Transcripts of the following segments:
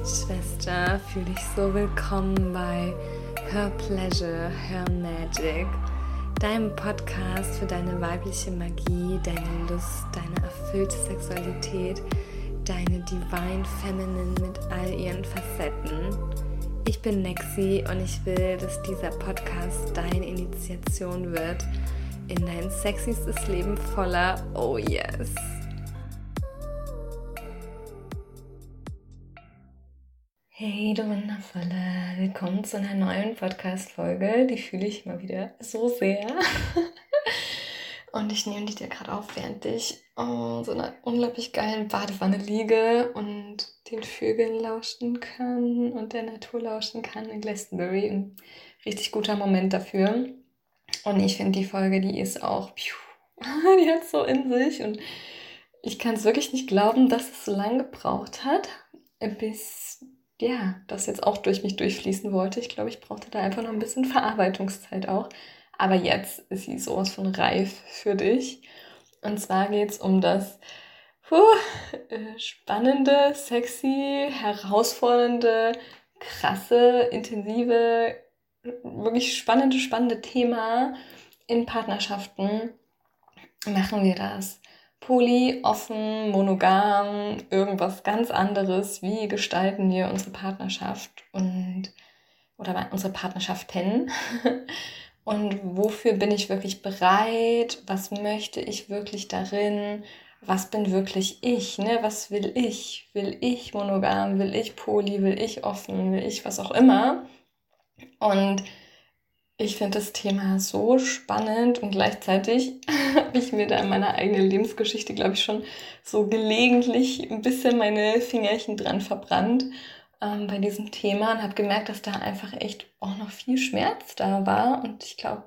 Schwester, fühl dich so willkommen bei Her Pleasure, Her Magic, deinem Podcast für deine weibliche Magie, deine Lust, deine erfüllte Sexualität, deine Divine Feminine mit all ihren Facetten. Ich bin Nexi und ich will, dass dieser Podcast deine Initiation wird in dein sexystes Leben voller Oh yes. Hey du Wundervolle, willkommen zu einer neuen Podcast-Folge, die fühle ich mal wieder so sehr. Und ich nehme die dir gerade auf, während ich so einer unglaublich geilen Badewanne liege und den Vögeln lauschen kann und der Natur lauschen kann in Glastonbury. Ein richtig guter Moment dafür. Und ich finde die Folge, die ist auch, die hat so in sich und ich kann es wirklich nicht glauben, dass es so lange gebraucht hat, bis das jetzt auch durch mich durchfließen wollte. Ich glaube, ich brauchte da einfach noch ein bisschen Verarbeitungszeit auch. Aber jetzt ist sie sowas von reif für dich. Und zwar geht es um das spannende, sexy, herausfordernde, krasse, intensive, wirklich spannende Thema in Partnerschaften. Machen wir das poly, offen, monogam, irgendwas ganz anderes? Wie gestalten wir unsere Partnerschaft oder unsere Partnerschaften? Und wofür bin ich wirklich bereit? Was möchte ich wirklich darin? Was bin wirklich ich? Ne? Was will ich? Will ich monogam? Will ich poly? Will ich offen? Will ich was auch immer? Und ich finde das Thema so spannend und gleichzeitig habe ich mir da in meiner eigenen Lebensgeschichte, glaube ich, schon so gelegentlich ein bisschen meine Fingerchen dran verbrannt bei diesem Thema und habe gemerkt, dass da einfach echt auch noch viel Schmerz da war. Und ich glaube,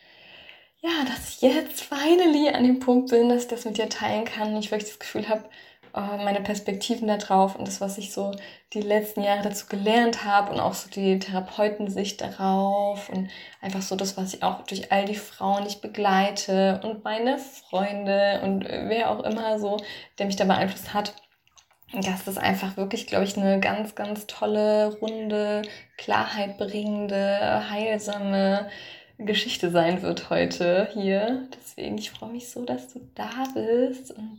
dass ich jetzt finally an dem Punkt bin, dass ich das mit dir teilen kann und ich wirklich das Gefühl habe, meine Perspektiven da drauf und das, was ich so die letzten Jahre dazu gelernt habe und auch so die Therapeutensicht darauf und einfach so das, was ich auch durch all die Frauen, die ich begleite und meine Freunde und wer auch immer so, der mich da beeinflusst hat, dass das einfach wirklich, glaube ich, eine ganz, ganz tolle, runde, Klarheit bringende, heilsame Geschichte sein wird heute hier. Deswegen, ich freue mich so, dass du da bist und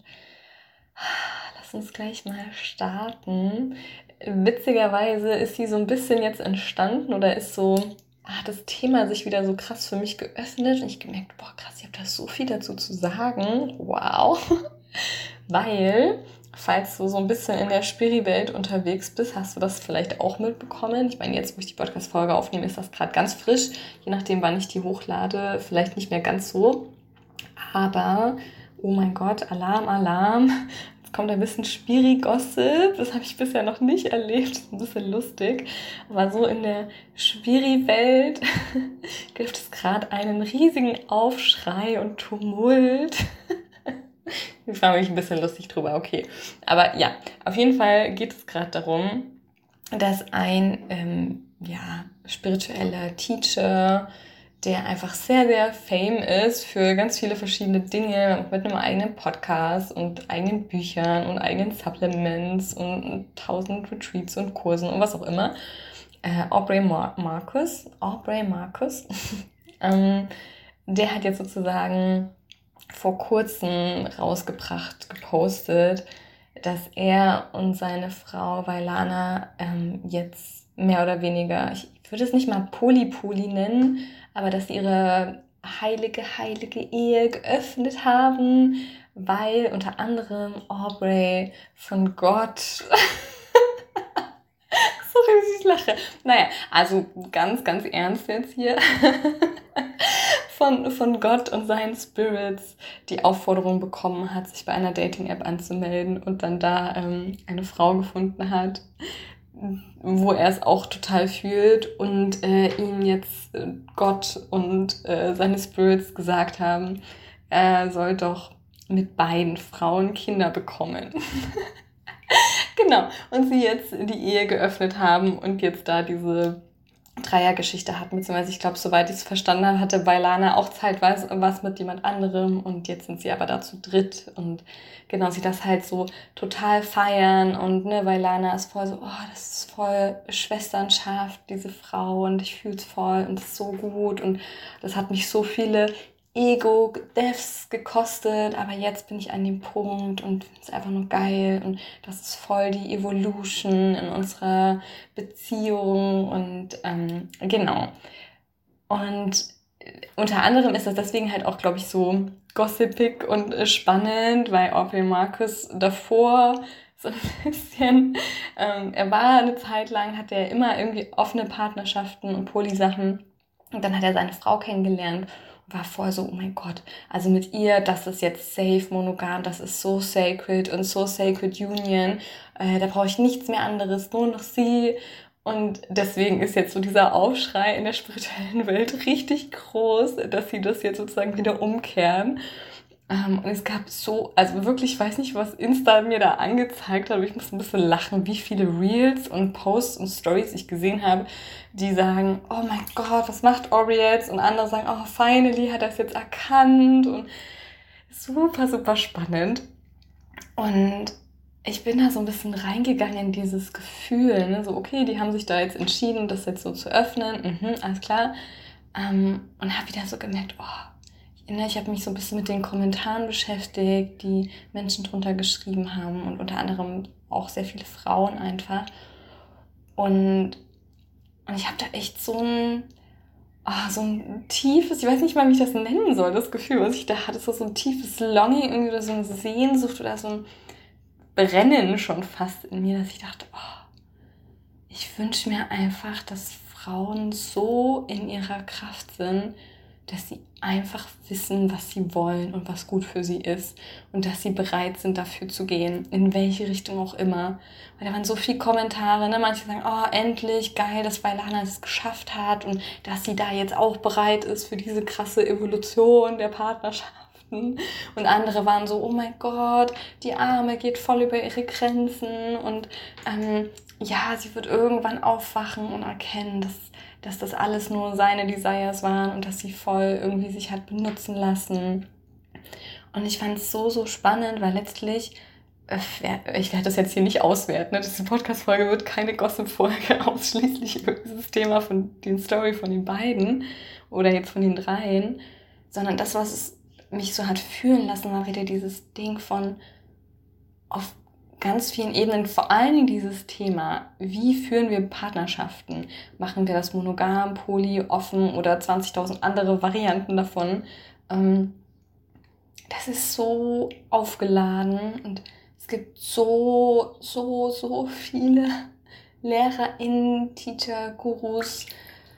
lass uns gleich mal starten. Witzigerweise ist sie so ein bisschen jetzt entstanden oder ist so, hat das Thema sich wieder so krass für mich geöffnet und ich gemerkt, boah krass, ich habe da so viel dazu zu sagen. Wow. Weil, falls du so ein bisschen in der Spiri-Welt unterwegs bist, hast du das vielleicht auch mitbekommen. Ich meine, jetzt, wo ich die Podcast-Folge aufnehme, ist das gerade ganz frisch. Je nachdem, wann ich die hochlade, vielleicht nicht mehr ganz so. Aber, oh mein Gott, Alarm. Jetzt kommt ein bisschen Spiri-Gossip. Das habe ich bisher noch nicht erlebt. Das ist ein bisschen lustig. Aber so in der Spiri-Welt gibt es gerade einen riesigen Aufschrei und Tumult. Ich fand mich ein bisschen lustig drüber, okay. Aber ja, auf jeden Fall geht es gerade darum, dass ein spiritueller Teacher, der einfach sehr, sehr fame ist für ganz viele verschiedene Dinge, mit einem eigenen Podcast und eigenen Büchern und eigenen Supplements und 1000 Retreats und Kursen und was auch immer. Aubrey Marcus, der hat jetzt sozusagen vor kurzem gepostet, dass er und seine Frau Vailana jetzt mehr oder weniger, ich würde es nicht mal Poly nennen, aber dass sie ihre heilige Ehe geöffnet haben, weil unter anderem Aubrey von Gott sorry, dass ich lache. Naja, also ganz, ganz ernst jetzt hier. Von Gott und seinen Spirits die Aufforderung bekommen hat, sich bei einer Dating-App anzumelden und dann da eine Frau gefunden hat, wo er es auch total fühlt und ihm jetzt Gott und seine Spirits gesagt haben, er soll doch mit beiden Frauen Kinder bekommen. Genau, und sie jetzt die Ehe geöffnet haben und jetzt da diese Dreiergeschichte hatten, beziehungsweise ich glaube, soweit ich es verstanden habe, hatte Bailana auch zeitweise was mit jemand anderem und jetzt sind sie aber da zu dritt und genau, sie das halt so total feiern und ne, Bailana ist voll so, oh, das ist voll schwesternschaft, diese Frau und ich fühl's voll und das ist so gut und das hat mich so viele Ego-Deaths gekostet, aber jetzt bin ich an dem Punkt und finde es einfach nur geil und das ist voll die Evolution in unserer Beziehung und genau. Und unter anderem ist das deswegen halt auch, glaube ich, so gossipig und spannend, weil Aubrey Marcus davor so ein bisschen, er war eine Zeit lang, hatte er immer irgendwie offene Partnerschaften und Poly-Sachen und dann hat er seine Frau kennengelernt und war voll so, oh mein Gott, also mit ihr, das ist jetzt safe monogam, das ist so sacred und so sacred union, da brauche ich nichts mehr anderes, nur noch sie. Und deswegen ist jetzt so dieser Aufschrei in der spirituellen Welt richtig groß, dass sie das jetzt sozusagen wieder umkehren. Und es gab so, also wirklich, ich weiß nicht, was Insta mir da angezeigt hat, aber ich muss ein bisschen lachen, wie viele Reels und Posts und Stories ich gesehen habe, die sagen, oh mein Gott, was macht Ori jetzt? Und andere sagen, oh, finally hat er es jetzt erkannt und super, super spannend. Und ich bin da so ein bisschen reingegangen in dieses Gefühl, ne? So, okay, die haben sich da jetzt entschieden, das jetzt so zu öffnen, alles klar. Und habe wieder so gemerkt, ich habe mich so ein bisschen mit den Kommentaren beschäftigt, die Menschen drunter geschrieben haben und unter anderem auch sehr viele Frauen einfach. Und ich habe da echt so ein tiefes, ich weiß nicht mal, wie ich das nennen soll, das Gefühl, was ich da hatte, so ein tiefes Longing irgendwie oder so eine Sehnsucht oder so ein Brennen schon fast in mir, dass ich dachte, ich wünsche mir einfach, dass Frauen so in ihrer Kraft sind, dass sie einfach wissen, was sie wollen und was gut für sie ist und dass sie bereit sind, dafür zu gehen, in welche Richtung auch immer. Weil da waren so viele Kommentare, ne? Manche sagen, oh, endlich, geil, dass Bailana es geschafft hat und dass sie da jetzt auch bereit ist für diese krasse Evolution der Partnerschaften. Und andere waren so, oh mein Gott, die Arme geht voll über ihre Grenzen und ja, sie wird irgendwann aufwachen und erkennen, dass das alles nur seine Desires waren und dass sie voll irgendwie sich hat benutzen lassen. Und ich fand es so, so spannend, weil letztlich, ich werde das jetzt hier nicht auswerten, ne? Diese Podcast-Folge wird keine Gossip-Folge ausschließlich über dieses Thema von den Story von den beiden oder jetzt von den dreien, sondern das, was es mich so hat fühlen lassen, war wieder dieses Ding von auf ganz vielen Ebenen, vor allen Dingen dieses Thema, wie führen wir Partnerschaften? Machen wir das monogam, poly, offen oder 20.000 andere Varianten davon? Das ist so aufgeladen und es gibt so, so, so viele LehrerInnen, Teacher, Gurus,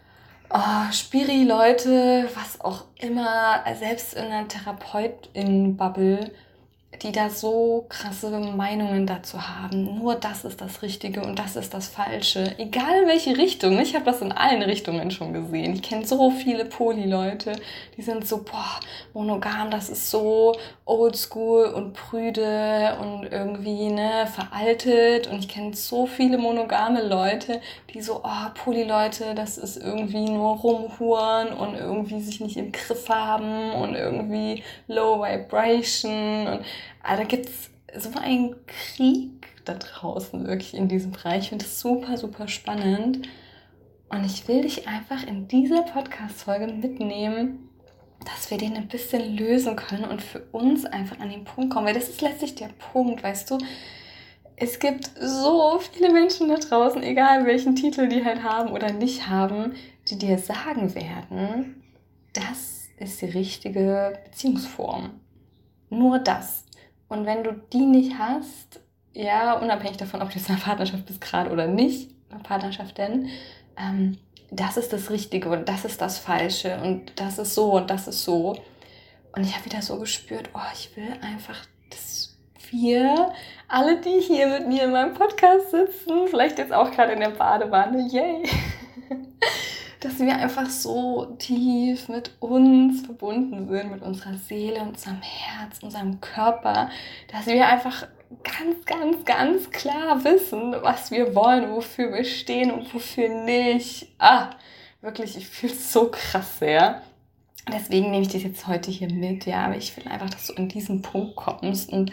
Spiri-Leute, was auch immer, selbst in der TherapeutInnen-Bubble, die da so krasse Meinungen dazu haben. Nur das ist das Richtige und das ist das Falsche. Egal in welche Richtung. Ich habe das in allen Richtungen schon gesehen. Ich kenne so viele Poly-Leute, die sind so, monogam, das ist so oldschool und prüde und irgendwie, ne, veraltet. Und ich kenne so viele monogame Leute, die so, Poly-Leute, das ist irgendwie nur rumhuren und irgendwie sich nicht im Griff haben und irgendwie low vibration und da gibt's so einen Krieg da draußen wirklich in diesem Bereich. Ich finde es super, super spannend. Und ich will dich einfach in dieser Podcast-Folge mitnehmen, dass wir den ein bisschen lösen können und für uns einfach an den Punkt kommen. Weil das ist letztlich der Punkt, weißt du. Es gibt so viele Menschen da draußen, egal welchen Titel die halt haben oder nicht haben, die dir sagen werden, das ist die richtige Beziehungsform. Nur das. Und wenn du die nicht hast, ja, unabhängig davon, ob du jetzt in einer Partnerschaft bist gerade oder nicht, eine Partnerschaft denn, das ist das Richtige und das ist das Falsche und das ist so und das ist so. Und ich habe wieder so gespürt, ich will einfach, dass wir, alle, die hier mit mir in meinem Podcast sitzen, vielleicht jetzt auch gerade in der Badewanne, yay, dass wir einfach so tief mit uns verbunden sind, mit unserer Seele, unserem Herz, unserem Körper, dass wir einfach ganz, ganz, ganz klar wissen, was wir wollen, wofür wir stehen und wofür nicht. Wirklich, ich fühle es so krass sehr. Deswegen nehme ich das jetzt heute hier mit, ja, aber ich will einfach, dass du an diesen Punkt kommst und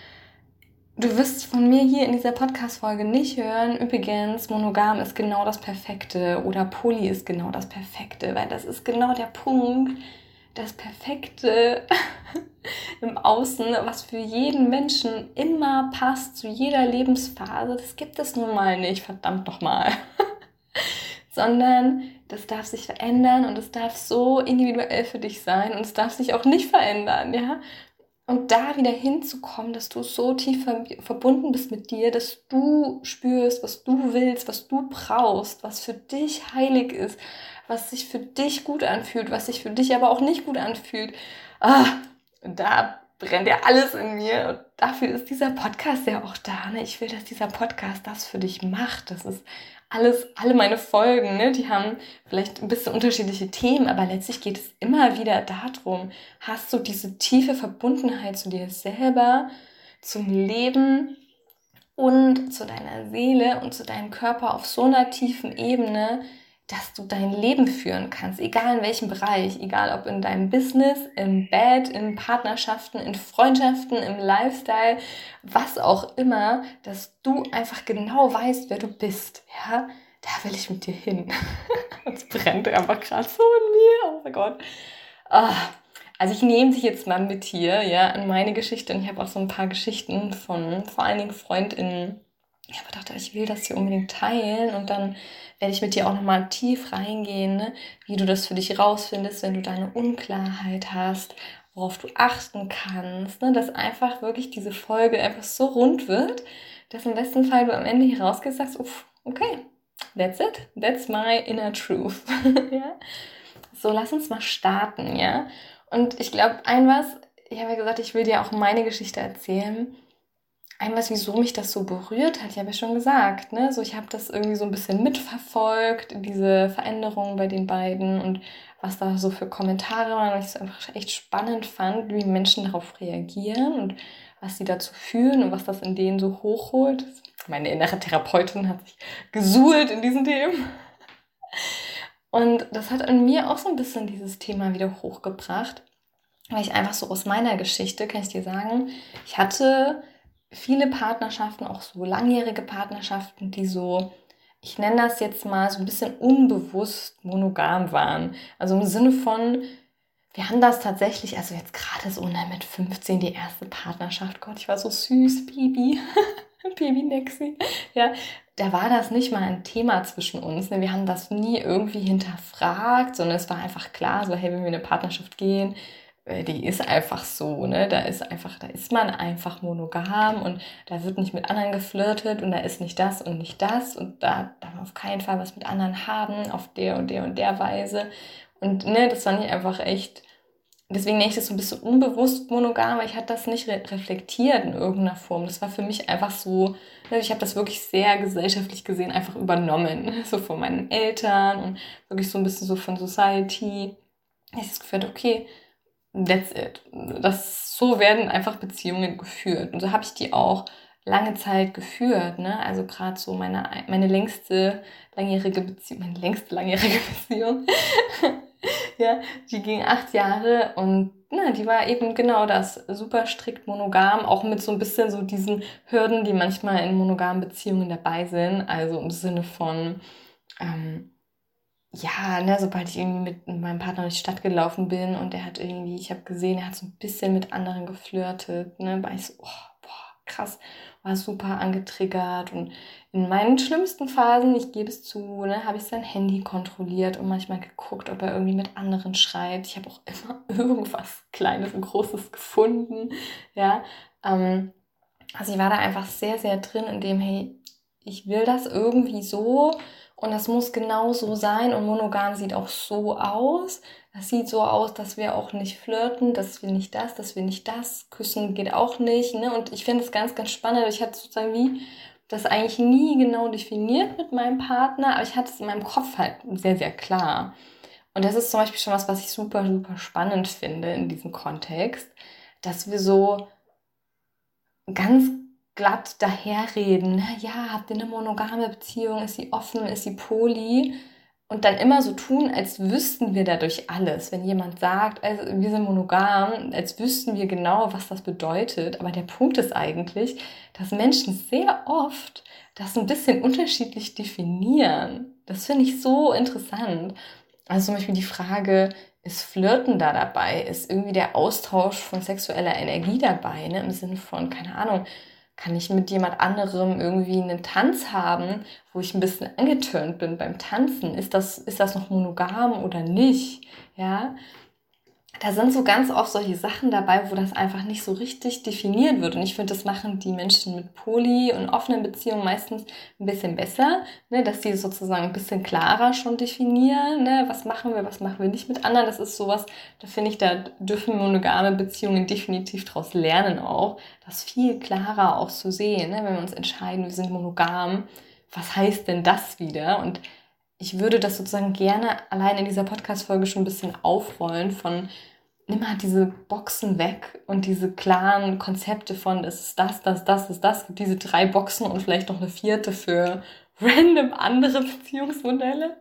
du wirst von mir hier in dieser Podcast-Folge nicht hören, übrigens, monogam ist genau das Perfekte oder Poly ist genau das Perfekte, weil das ist genau der Punkt, das Perfekte im Außen, was für jeden Menschen immer passt, zu jeder Lebensphase, das gibt es nun mal nicht, verdammt nochmal. Sondern das darf sich verändern und es darf so individuell für dich sein und es darf sich auch nicht verändern, ja. Und da wieder hinzukommen, dass du so tief verbunden bist mit dir, dass du spürst, was du willst, was du brauchst, was für dich heilig ist, was sich für dich gut anfühlt, was sich für dich aber auch nicht gut anfühlt. Da brennt ja alles in mir und dafür ist dieser Podcast ja auch da. Ne? Ich will, dass dieser Podcast das für dich macht. Das ist alle meine Folgen, ne? Die haben vielleicht ein bisschen unterschiedliche Themen, aber letztlich geht es immer wieder darum, hast du diese tiefe Verbundenheit zu dir selber, zum Leben und zu deiner Seele und zu deinem Körper auf so einer tiefen Ebene, dass du dein Leben führen kannst, egal in welchem Bereich, egal ob in deinem Business, im Bett, in Partnerschaften, in Freundschaften, im Lifestyle, was auch immer, dass du einfach genau weißt, wer du bist, ja, da will ich mit dir hin. Es brennt einfach gerade so in mir, oh mein Gott. Also ich nehme dich jetzt mal mit hier, ja, in meine Geschichte und ich habe auch so ein paar Geschichten von vor allen Dingen FreundInnen. Ich habe gedacht, ich will das hier unbedingt teilen und dann werde ich mit dir auch nochmal tief reingehen, ne? Wie du das für dich rausfindest, wenn du deine Unklarheit hast, worauf du achten kannst, ne? Dass einfach wirklich diese Folge einfach so rund wird, dass im besten Fall du am Ende hier rausgehst und sagst, uff, okay, that's it, that's my inner truth. Ja? So, lass uns mal starten, ja? Und ich glaube, ich habe ja gesagt, ich will dir auch meine Geschichte erzählen. Wieso mich das so berührt hat, ich habe ja schon gesagt, ne? So, ich habe das irgendwie so ein bisschen mitverfolgt, diese Veränderungen bei den beiden und was da so für Kommentare waren, weil ich es einfach echt spannend fand, wie Menschen darauf reagieren und was sie dazu fühlen und was das in denen so hochholt. Meine innere Therapeutin hat sich gesuhlt in diesen Themen. Und das hat in mir auch so ein bisschen dieses Thema wieder hochgebracht, weil ich einfach so aus meiner Geschichte, kann ich dir sagen, ich hatte viele Partnerschaften, auch so langjährige Partnerschaften, die so, ich nenne das jetzt mal so ein bisschen unbewusst monogam waren. Also im Sinne von, wir haben das tatsächlich, also jetzt gerade so mit 15 die erste Partnerschaft, Gott, ich war so süß, Baby, Baby Nexi, ja, da war das nicht mal ein Thema zwischen uns. Ne? Wir haben das nie irgendwie hinterfragt, sondern es war einfach klar, so hey, wenn wir in eine Partnerschaft gehen, die ist einfach so, ne? Da ist man einfach monogam und da wird nicht mit anderen geflirtet und da ist nicht das und da darf man auf keinen Fall was mit anderen haben, auf der und der und der Weise. Und ne, das fand ich einfach echt, deswegen nenne ich das so ein bisschen unbewusst monogam, weil ich hatte das nicht reflektiert in irgendeiner Form. Das war für mich einfach so, ne, ich habe das wirklich sehr gesellschaftlich gesehen einfach übernommen, so von meinen Eltern und wirklich so ein bisschen so von Society. Ich habe das Gefühl, okay, that's it. So werden einfach Beziehungen geführt. Und so habe ich die auch lange Zeit geführt, ne? Also gerade so meine längste langjährige Beziehung, ja, die ging 8 Jahre und na, die war eben genau das, super strikt monogam, auch mit so ein bisschen so diesen Hürden, die manchmal in monogamen Beziehungen dabei sind. Also im Sinne von, ja, ne, sobald ich irgendwie mit meinem Partner durch die Stadt gelaufen bin und ich habe gesehen, er hat so ein bisschen mit anderen geflirtet, ne, war ich so, oh, boah, krass, war super angetriggert und in meinen schlimmsten Phasen, ich gebe es zu, ne, habe ich sein Handy kontrolliert und manchmal geguckt, ob er irgendwie mit anderen schreibt. Ich habe auch immer irgendwas Kleines und Großes gefunden, ja, also ich war da einfach sehr, sehr drin in dem, hey, ich will das irgendwie so und das muss genau so sein und monogam sieht auch so aus. Das sieht so aus, dass wir auch nicht flirten, dass wir nicht das, küssen geht auch nicht, ne? Und ich finde es ganz, ganz spannend. Ich hatte sozusagen wie das eigentlich nie genau definiert mit meinem Partner, aber ich hatte es in meinem Kopf halt sehr, sehr klar. Und das ist zum Beispiel schon was ich super, super spannend finde in diesem Kontext, dass wir so ganz glatt daherreden. Ja, habt ihr eine monogame Beziehung? Ist sie offen? Ist sie poly? Und dann immer so tun, als wüssten wir dadurch alles. Wenn jemand sagt, also wir sind monogam, als wüssten wir genau, was das bedeutet. Aber der Punkt ist eigentlich, dass Menschen sehr oft das ein bisschen unterschiedlich definieren. Das finde ich so interessant. Also zum Beispiel die Frage, ist Flirten da dabei? Ist irgendwie der Austausch von sexueller Energie dabei? Ne? Im Sinne von, keine Ahnung, kann ich mit jemand anderem irgendwie einen Tanz haben, wo ich ein bisschen angeturnt bin beim Tanzen? Ist das noch monogam oder nicht? Ja, da sind so ganz oft solche Sachen dabei, wo das einfach nicht so richtig definiert wird. Und ich finde, das machen die Menschen mit Poly- und offenen Beziehungen meistens ein bisschen besser, ne? Dass die sozusagen ein bisschen klarer schon definieren, ne? Was machen wir nicht mit anderen. Das ist sowas, da finde ich, da dürfen monogame Beziehungen definitiv daraus lernen auch, das viel klarer auch zu sehen, ne? Wenn wir uns entscheiden, wir sind monogam, was heißt denn das wieder? Und ich würde das sozusagen gerne allein in dieser Podcast-Folge schon ein bisschen aufrollen von, nimm mal diese Boxen weg und diese klaren Konzepte von, es ist das, gibt diese 3 Boxen und vielleicht noch eine vierte für random andere Beziehungsmodelle,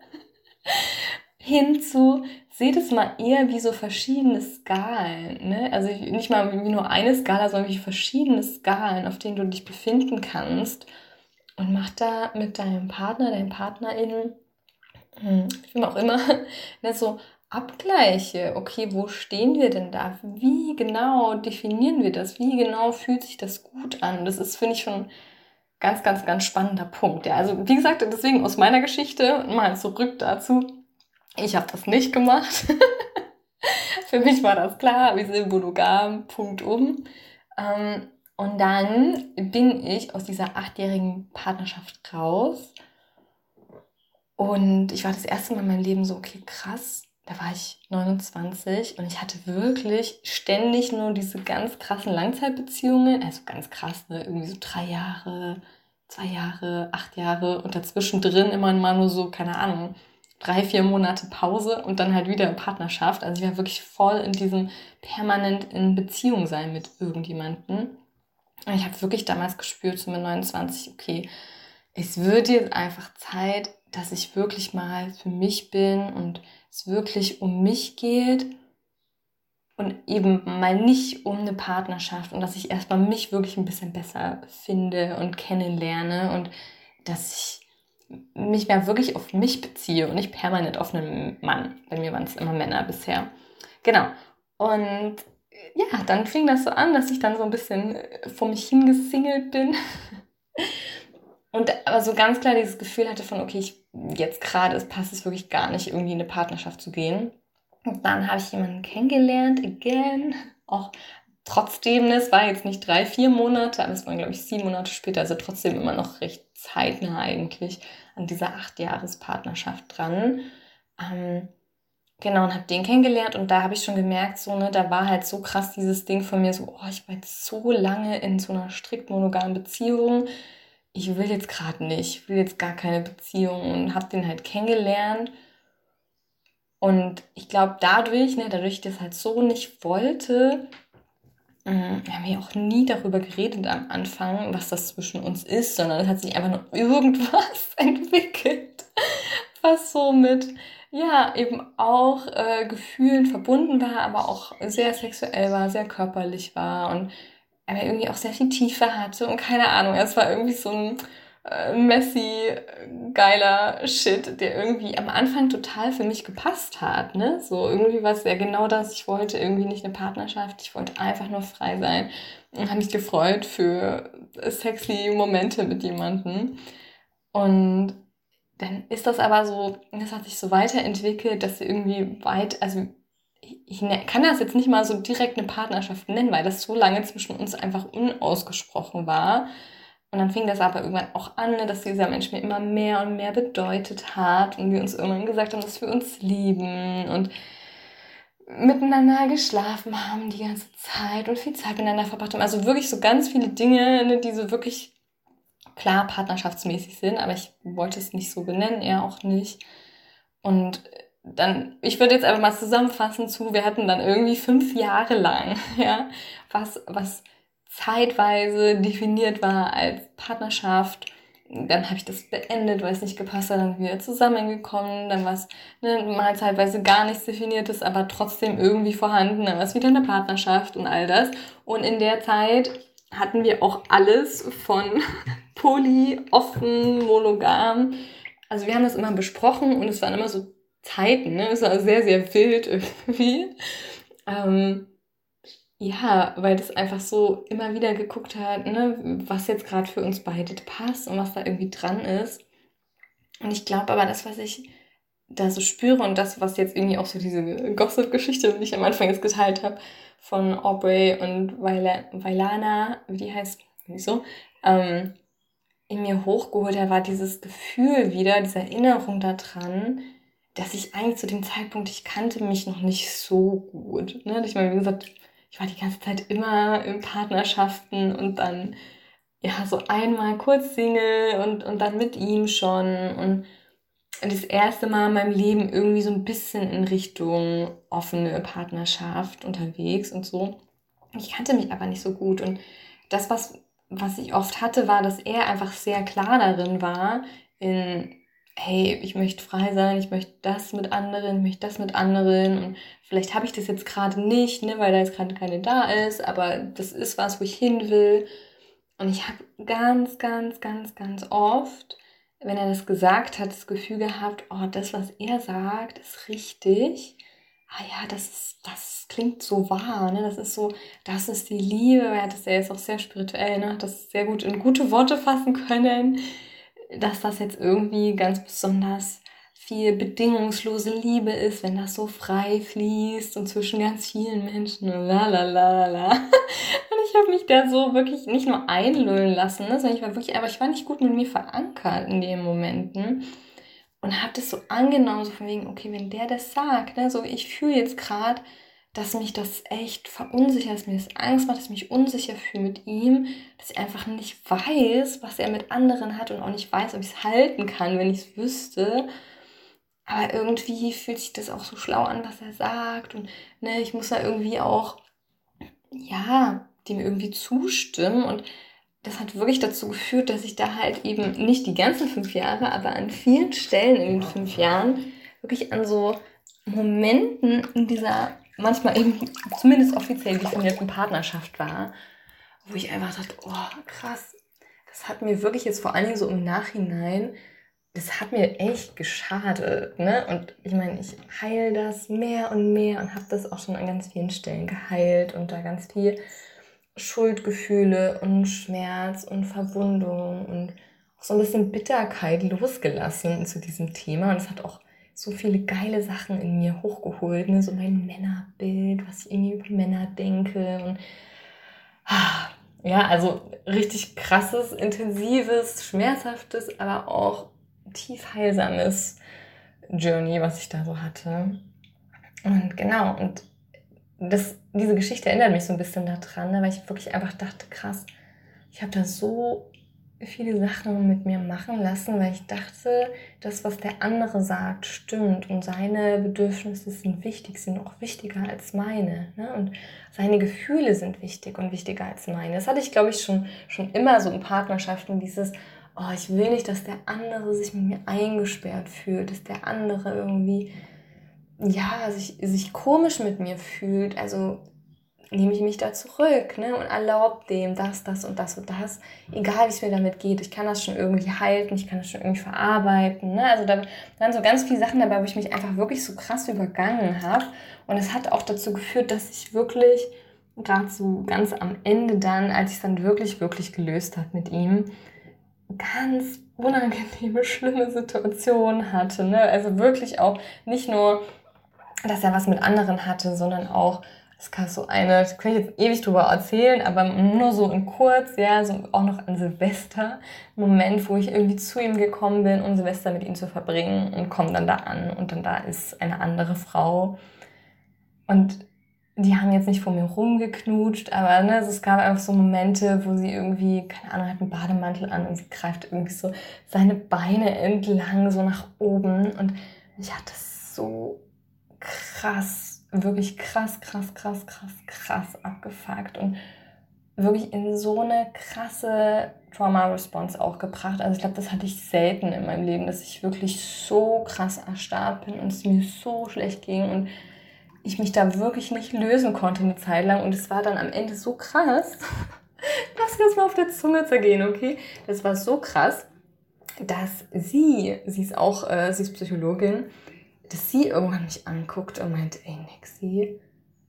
hinzu, seht es mal eher wie so verschiedene Skalen, ne? Also nicht mal wie nur eine Skala, sondern wie verschiedene Skalen, auf denen du dich befinden kannst und mach da mit deinem Partner, deinen PartnerInnen, wie auch immer, ne, so Abgleiche. Okay, wo stehen wir denn da? Wie genau definieren wir das? Wie genau fühlt sich das gut an? Das ist, finde ich, schon ein ganz, ganz, ganz spannender Punkt. Ja, also wie gesagt, deswegen aus meiner Geschichte mal zurück dazu. Ich habe das nicht gemacht. Für mich war das klar, wir sind monogam, Punkt um. Und dann bin ich aus dieser 8-jährigen Partnerschaft raus. Und ich war das erste Mal in meinem Leben so, okay, krass, da war ich 29 und ich hatte wirklich ständig nur diese ganz krassen Langzeitbeziehungen, also ganz krass, ne? Irgendwie so 3 Jahre, 2 Jahre, 8 Jahre und dazwischen drin immer mal nur so, keine Ahnung, 3, 4 Monate Pause und dann halt wieder in Partnerschaft. Also ich war wirklich voll in diesem permanent in Beziehung sein mit irgendjemandem. Und ich habe wirklich damals gespürt, so mit 29, okay, es wird jetzt einfach Zeit, dass ich wirklich mal für mich bin und es wirklich um mich geht und eben mal nicht um eine Partnerschaft und dass ich erstmal mich wirklich ein bisschen besser finde und kennenlerne und dass ich mich mehr wirklich auf mich beziehe und nicht permanent auf einen Mann. Bei mir waren es immer Männer bisher. Genau. Und ja, dann fing das so an, dass ich dann so ein bisschen vor mich hingesingelt bin. Und aber so ganz klar dieses Gefühl hatte von, okay, jetzt gerade passt es wirklich gar nicht, irgendwie in eine Partnerschaft zu gehen. Und dann habe ich jemanden kennengelernt, again, auch trotzdem, ne, es war jetzt nicht 3, 4 Monate, aber es waren, glaube ich, 7 Monate später, also trotzdem immer noch recht zeitnah eigentlich an dieser 8-Jahres-Partnerschaft dran. Ähm, genau, und habe den kennengelernt und da habe ich schon gemerkt, so, ne, da war halt so krass dieses Ding von mir, so, oh, ich war jetzt so lange in so einer strikt monogamen Beziehung, ich will jetzt gerade nicht, ich will jetzt gar keine Beziehung und habe den halt kennengelernt. Und ich glaube, dadurch, ne, dadurch ich das halt so nicht wollte, haben wir auch nie darüber geredet am Anfang, was das zwischen uns ist, sondern es hat sich einfach nur irgendwas entwickelt, was so mit, ja, eben auch Gefühlen verbunden war, aber auch sehr sexuell war, sehr körperlich war und aber irgendwie auch sehr viel Tiefe hatte und keine Ahnung, es war irgendwie so ein messy, geiler Shit, der irgendwie am Anfang total für mich gepasst hat, ne? So irgendwie war es ja genau das, ich wollte irgendwie nicht eine Partnerschaft, ich wollte einfach nur frei sein und habe mich gefreut für sexy Momente mit jemandem und dann ist das aber so, das hat sich so weiterentwickelt, dass wir irgendwie also ich kann das jetzt nicht mal so direkt eine Partnerschaft nennen, weil das so lange zwischen uns einfach unausgesprochen war. Und dann fing das aber irgendwann auch an, ne, dass dieser Mensch mir immer mehr und mehr bedeutet hat und wir uns irgendwann gesagt haben, dass wir uns lieben und miteinander geschlafen haben die ganze Zeit und viel Zeit miteinander verbracht haben. Also wirklich so ganz viele Dinge, ne, die so wirklich klar partnerschaftsmäßig sind, aber ich wollte es nicht so benennen, er auch nicht. Und dann, ich würde jetzt einfach mal zusammenfassen wir hatten dann irgendwie 5 Jahre lang, ja, was zeitweise definiert war als Partnerschaft. Dann habe ich das beendet, weil es nicht gepasst hat, dann sind wir wieder zusammengekommen, dann war es mal zeitweise gar nichts Definiertes, aber trotzdem irgendwie vorhanden, dann war es wieder eine Partnerschaft und all das. Und in der Zeit hatten wir auch alles von poly, offen, monogam. Also wir haben das immer besprochen und es waren immer so Zeiten, ne? Es war sehr, sehr wild irgendwie. Ja, weil das einfach so immer wieder geguckt hat, ne, was jetzt gerade für uns beide passt und was da irgendwie dran ist. Und ich glaube aber, das, was ich da so spüre und das, was jetzt irgendwie auch so diese Gossip-Geschichte, die ich am Anfang jetzt geteilt habe, von Aubrey und Vailana, wie die heißt, wieso, in mir hochgeholt hat, war dieses Gefühl wieder, diese Erinnerung daran, dass ich eigentlich zu dem Zeitpunkt, ich kannte mich noch nicht so gut. Ne? Ich meine, wie gesagt, ich war die ganze Zeit immer in Partnerschaften und dann, ja, so einmal kurz Single und dann mit ihm schon. Und das erste Mal in meinem Leben irgendwie so ein bisschen in Richtung offene Partnerschaft unterwegs und so. Ich kannte mich aber nicht so gut. Und das, was ich oft hatte, war, dass er einfach sehr klar darin war, in, hey, ich möchte frei sein, ich möchte das mit anderen, ich möchte das mit anderen. Und vielleicht habe ich das jetzt gerade nicht, ne, weil da jetzt gerade keine da ist, aber das ist was, wo ich hin will. Und ich habe ganz, ganz, ganz, ganz oft, wenn er das gesagt hat, das Gefühl gehabt, oh, das, was er sagt, ist richtig. Ah ja, das klingt so wahr, ne? Das ist so, das ist die Liebe. Er hat das ja jetzt auch sehr spirituell, ne? Hat das sehr gut in gute Worte fassen können, dass das jetzt irgendwie ganz besonders viel bedingungslose Liebe ist, wenn das so frei fließt und zwischen ganz vielen Menschen und la la la la. Und ich habe mich da so wirklich nicht nur einlullen lassen, ne, sondern ich war wirklich, aber ich war nicht gut mit mir verankert in den Momenten und habe das so angenommen, so von wegen, okay, wenn der das sagt, ne, so ich fühle jetzt gerade, dass mich das echt verunsichert, dass mir das Angst macht, dass ich mich unsicher fühle mit ihm, dass ich einfach nicht weiß, was er mit anderen hat und auch nicht weiß, ob ich es halten kann, wenn ich es wüsste. Aber irgendwie fühlt sich das auch so schlau an, was er sagt und ne, ich muss da irgendwie auch ja, dem irgendwie zustimmen. Und das hat wirklich dazu geführt, dass ich da halt eben nicht die ganzen 5 Jahre, aber an vielen Stellen in den 5 Jahren wirklich an so Momenten in dieser manchmal eben zumindest offiziell definierten Partnerschaft war, wo ich einfach dachte, oh krass, das hat mir wirklich jetzt vor allen Dingen so im Nachhinein, das hat mir echt geschadet, ne? Und ich meine, ich heile das mehr und mehr und habe das auch schon an ganz vielen Stellen geheilt und da ganz viel Schuldgefühle und Schmerz und Verwundung und auch so ein bisschen Bitterkeit losgelassen zu diesem Thema. Und es hat auch so viele geile Sachen in mir hochgeholt, ne? So mein Männerbild, was ich irgendwie über Männer denke und ja, also richtig krasses, intensives, schmerzhaftes, aber auch tief heilsames Journey, was ich da so hatte. Und genau, und diese Geschichte erinnert mich so ein bisschen daran, ne, weil ich wirklich einfach dachte, krass, ich habe da so viele Sachen mit mir machen lassen, weil ich dachte, das, was der andere sagt, stimmt und seine Bedürfnisse sind wichtig, sind auch wichtiger als meine. Ne? Und seine Gefühle sind wichtig und wichtiger als meine. Das hatte ich, glaube ich, schon immer so in Partnerschaften, dieses, oh, ich will nicht, dass der andere sich mit mir eingesperrt fühlt, dass der andere irgendwie, ja, sich komisch mit mir fühlt. Also nehme ich mich da zurück, ne, und erlaube dem das und das und das, egal wie es mir damit geht. Ich kann das schon irgendwie halten, ich kann das schon irgendwie verarbeiten, ne, also da waren so ganz viele Sachen dabei, wo ich mich einfach wirklich so krass übergangen habe und es hat auch dazu geführt, dass ich wirklich, gerade so ganz am Ende dann, als ich es dann wirklich, wirklich gelöst habe mit ihm, ganz unangenehme, schlimme Situationen hatte, ne, also wirklich auch nicht nur, dass er was mit anderen hatte, sondern auch, es gab so eine, da kann ich jetzt ewig drüber erzählen, aber nur so in kurz, ja, so auch noch an Silvester, Moment, wo ich irgendwie zu ihm gekommen bin, um Silvester mit ihm zu verbringen und komme dann da an und dann da ist eine andere Frau und die haben jetzt nicht vor mir rumgeknutscht, aber ne, also es gab einfach so Momente, wo sie irgendwie, keine Ahnung, hat einen Bademantel an und sie greift irgendwie so seine Beine entlang, so nach oben und mich hat das so krass, wirklich krass abgefuckt und wirklich in so eine krasse Trauma-Response auch gebracht. Also ich glaube, das hatte ich selten in meinem Leben, dass ich wirklich so krass erstarrt bin und es mir so schlecht ging und ich mich da wirklich nicht lösen konnte eine Zeit lang. Und es war dann am Ende so krass, lass mir das mal auf der Zunge zergehen, okay? Das war so krass, dass sie ist Psychologin, dass sie irgendwann mich anguckt und meint, ey Nexi,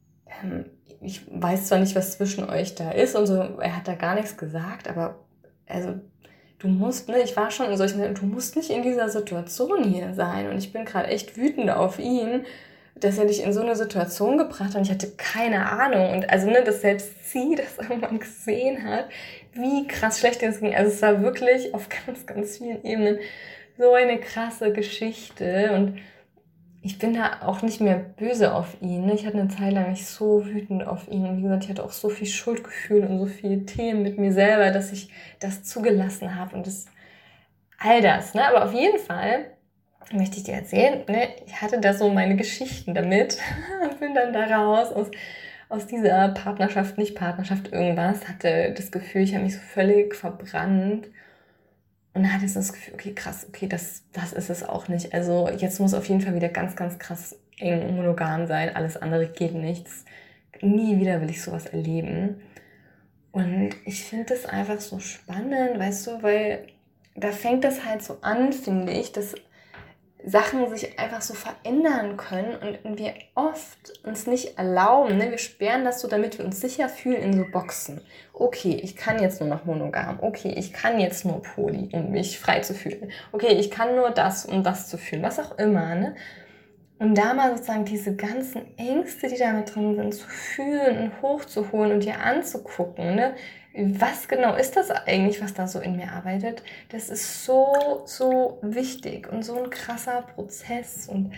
ich weiß zwar nicht, was zwischen euch da ist und so, er hat da gar nichts gesagt, aber also du musst, ne, ich war schon in solchen, du musst nicht in dieser Situation hier sein und ich bin gerade echt wütend auf ihn, dass er dich in so eine Situation gebracht hat und ich hatte keine Ahnung und also, ne, dass selbst sie das irgendwann gesehen hat, wie krass schlecht es ging. Also es war wirklich auf ganz, ganz vielen Ebenen so eine krasse Geschichte und ich bin da auch nicht mehr böse auf ihn. Ne? Ich hatte eine Zeit lang nicht so wütend auf ihn. Und wie gesagt, ich hatte auch so viel Schuldgefühl und so viele Themen mit mir selber, dass ich das zugelassen habe und all das. Ne? Aber auf jeden Fall möchte ich dir erzählen, ne? Ich hatte da so meine Geschichten damit und bin dann da raus aus dieser Partnerschaft, nicht Partnerschaft, irgendwas, hatte das Gefühl, ich habe mich so völlig verbrannt. Und dann hatte ich so das Gefühl, okay, krass, okay, das ist es auch nicht. Also jetzt muss auf jeden Fall wieder ganz, ganz krass eng monogam sein. Alles andere geht nichts. Nie wieder will ich sowas erleben. Und ich finde das einfach so spannend, weißt du, weil da fängt das halt so an, finde ich, dass Sachen sich einfach so verändern können und wir oft uns nicht erlauben, ne? Wir sperren das so, damit wir uns sicher fühlen in so Boxen. Okay, ich kann jetzt nur noch monogam. Okay, ich kann jetzt nur Poly, um mich frei zu fühlen. Okay, ich kann nur das, um das zu fühlen, was auch immer, ne? Und da mal sozusagen diese ganzen Ängste, die da mit drin sind, zu fühlen und hochzuholen und dir anzugucken, ne? Was genau ist das eigentlich, was da so in mir arbeitet? Das ist so, so wichtig und so ein krasser Prozess. Und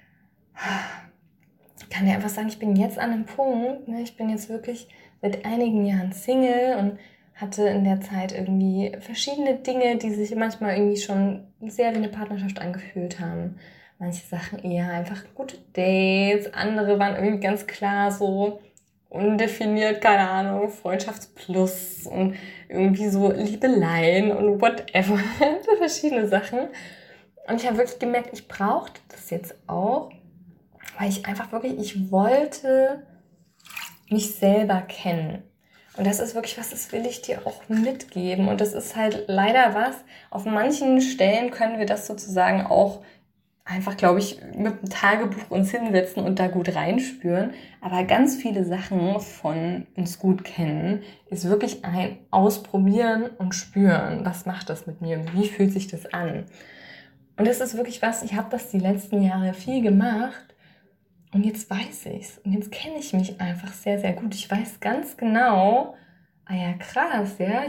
ich kann dir einfach sagen, ich bin jetzt an einem Punkt, ne? Ich bin jetzt wirklich seit einigen Jahren Single und hatte in der Zeit irgendwie verschiedene Dinge, die sich manchmal irgendwie schon sehr wie eine Partnerschaft angefühlt haben. Manche Sachen eher einfach gute Dates, andere waren irgendwie ganz klar so undefiniert, keine Ahnung, Freundschaftsplus und irgendwie so Liebeleien und whatever, so verschiedene Sachen. Und ich habe wirklich gemerkt, ich brauchte das jetzt auch, weil ich einfach wirklich, ich wollte mich selber kennen. Und das ist wirklich was, das will ich dir auch mitgeben. Und das ist halt leider was, auf manchen Stellen können wir das sozusagen auch einfach, glaube ich, mit dem Tagebuch uns hinsetzen und da gut reinspüren. Aber ganz viele Sachen von uns gut kennen, ist wirklich ein Ausprobieren und Spüren. Was macht das mit mir? Wie fühlt sich das an? Und das ist wirklich was, ich habe das die letzten Jahre viel gemacht. Und jetzt weiß ich's. Und jetzt kenne ich mich einfach sehr, sehr gut. Ich weiß ganz genau, ah ja, krass, ja,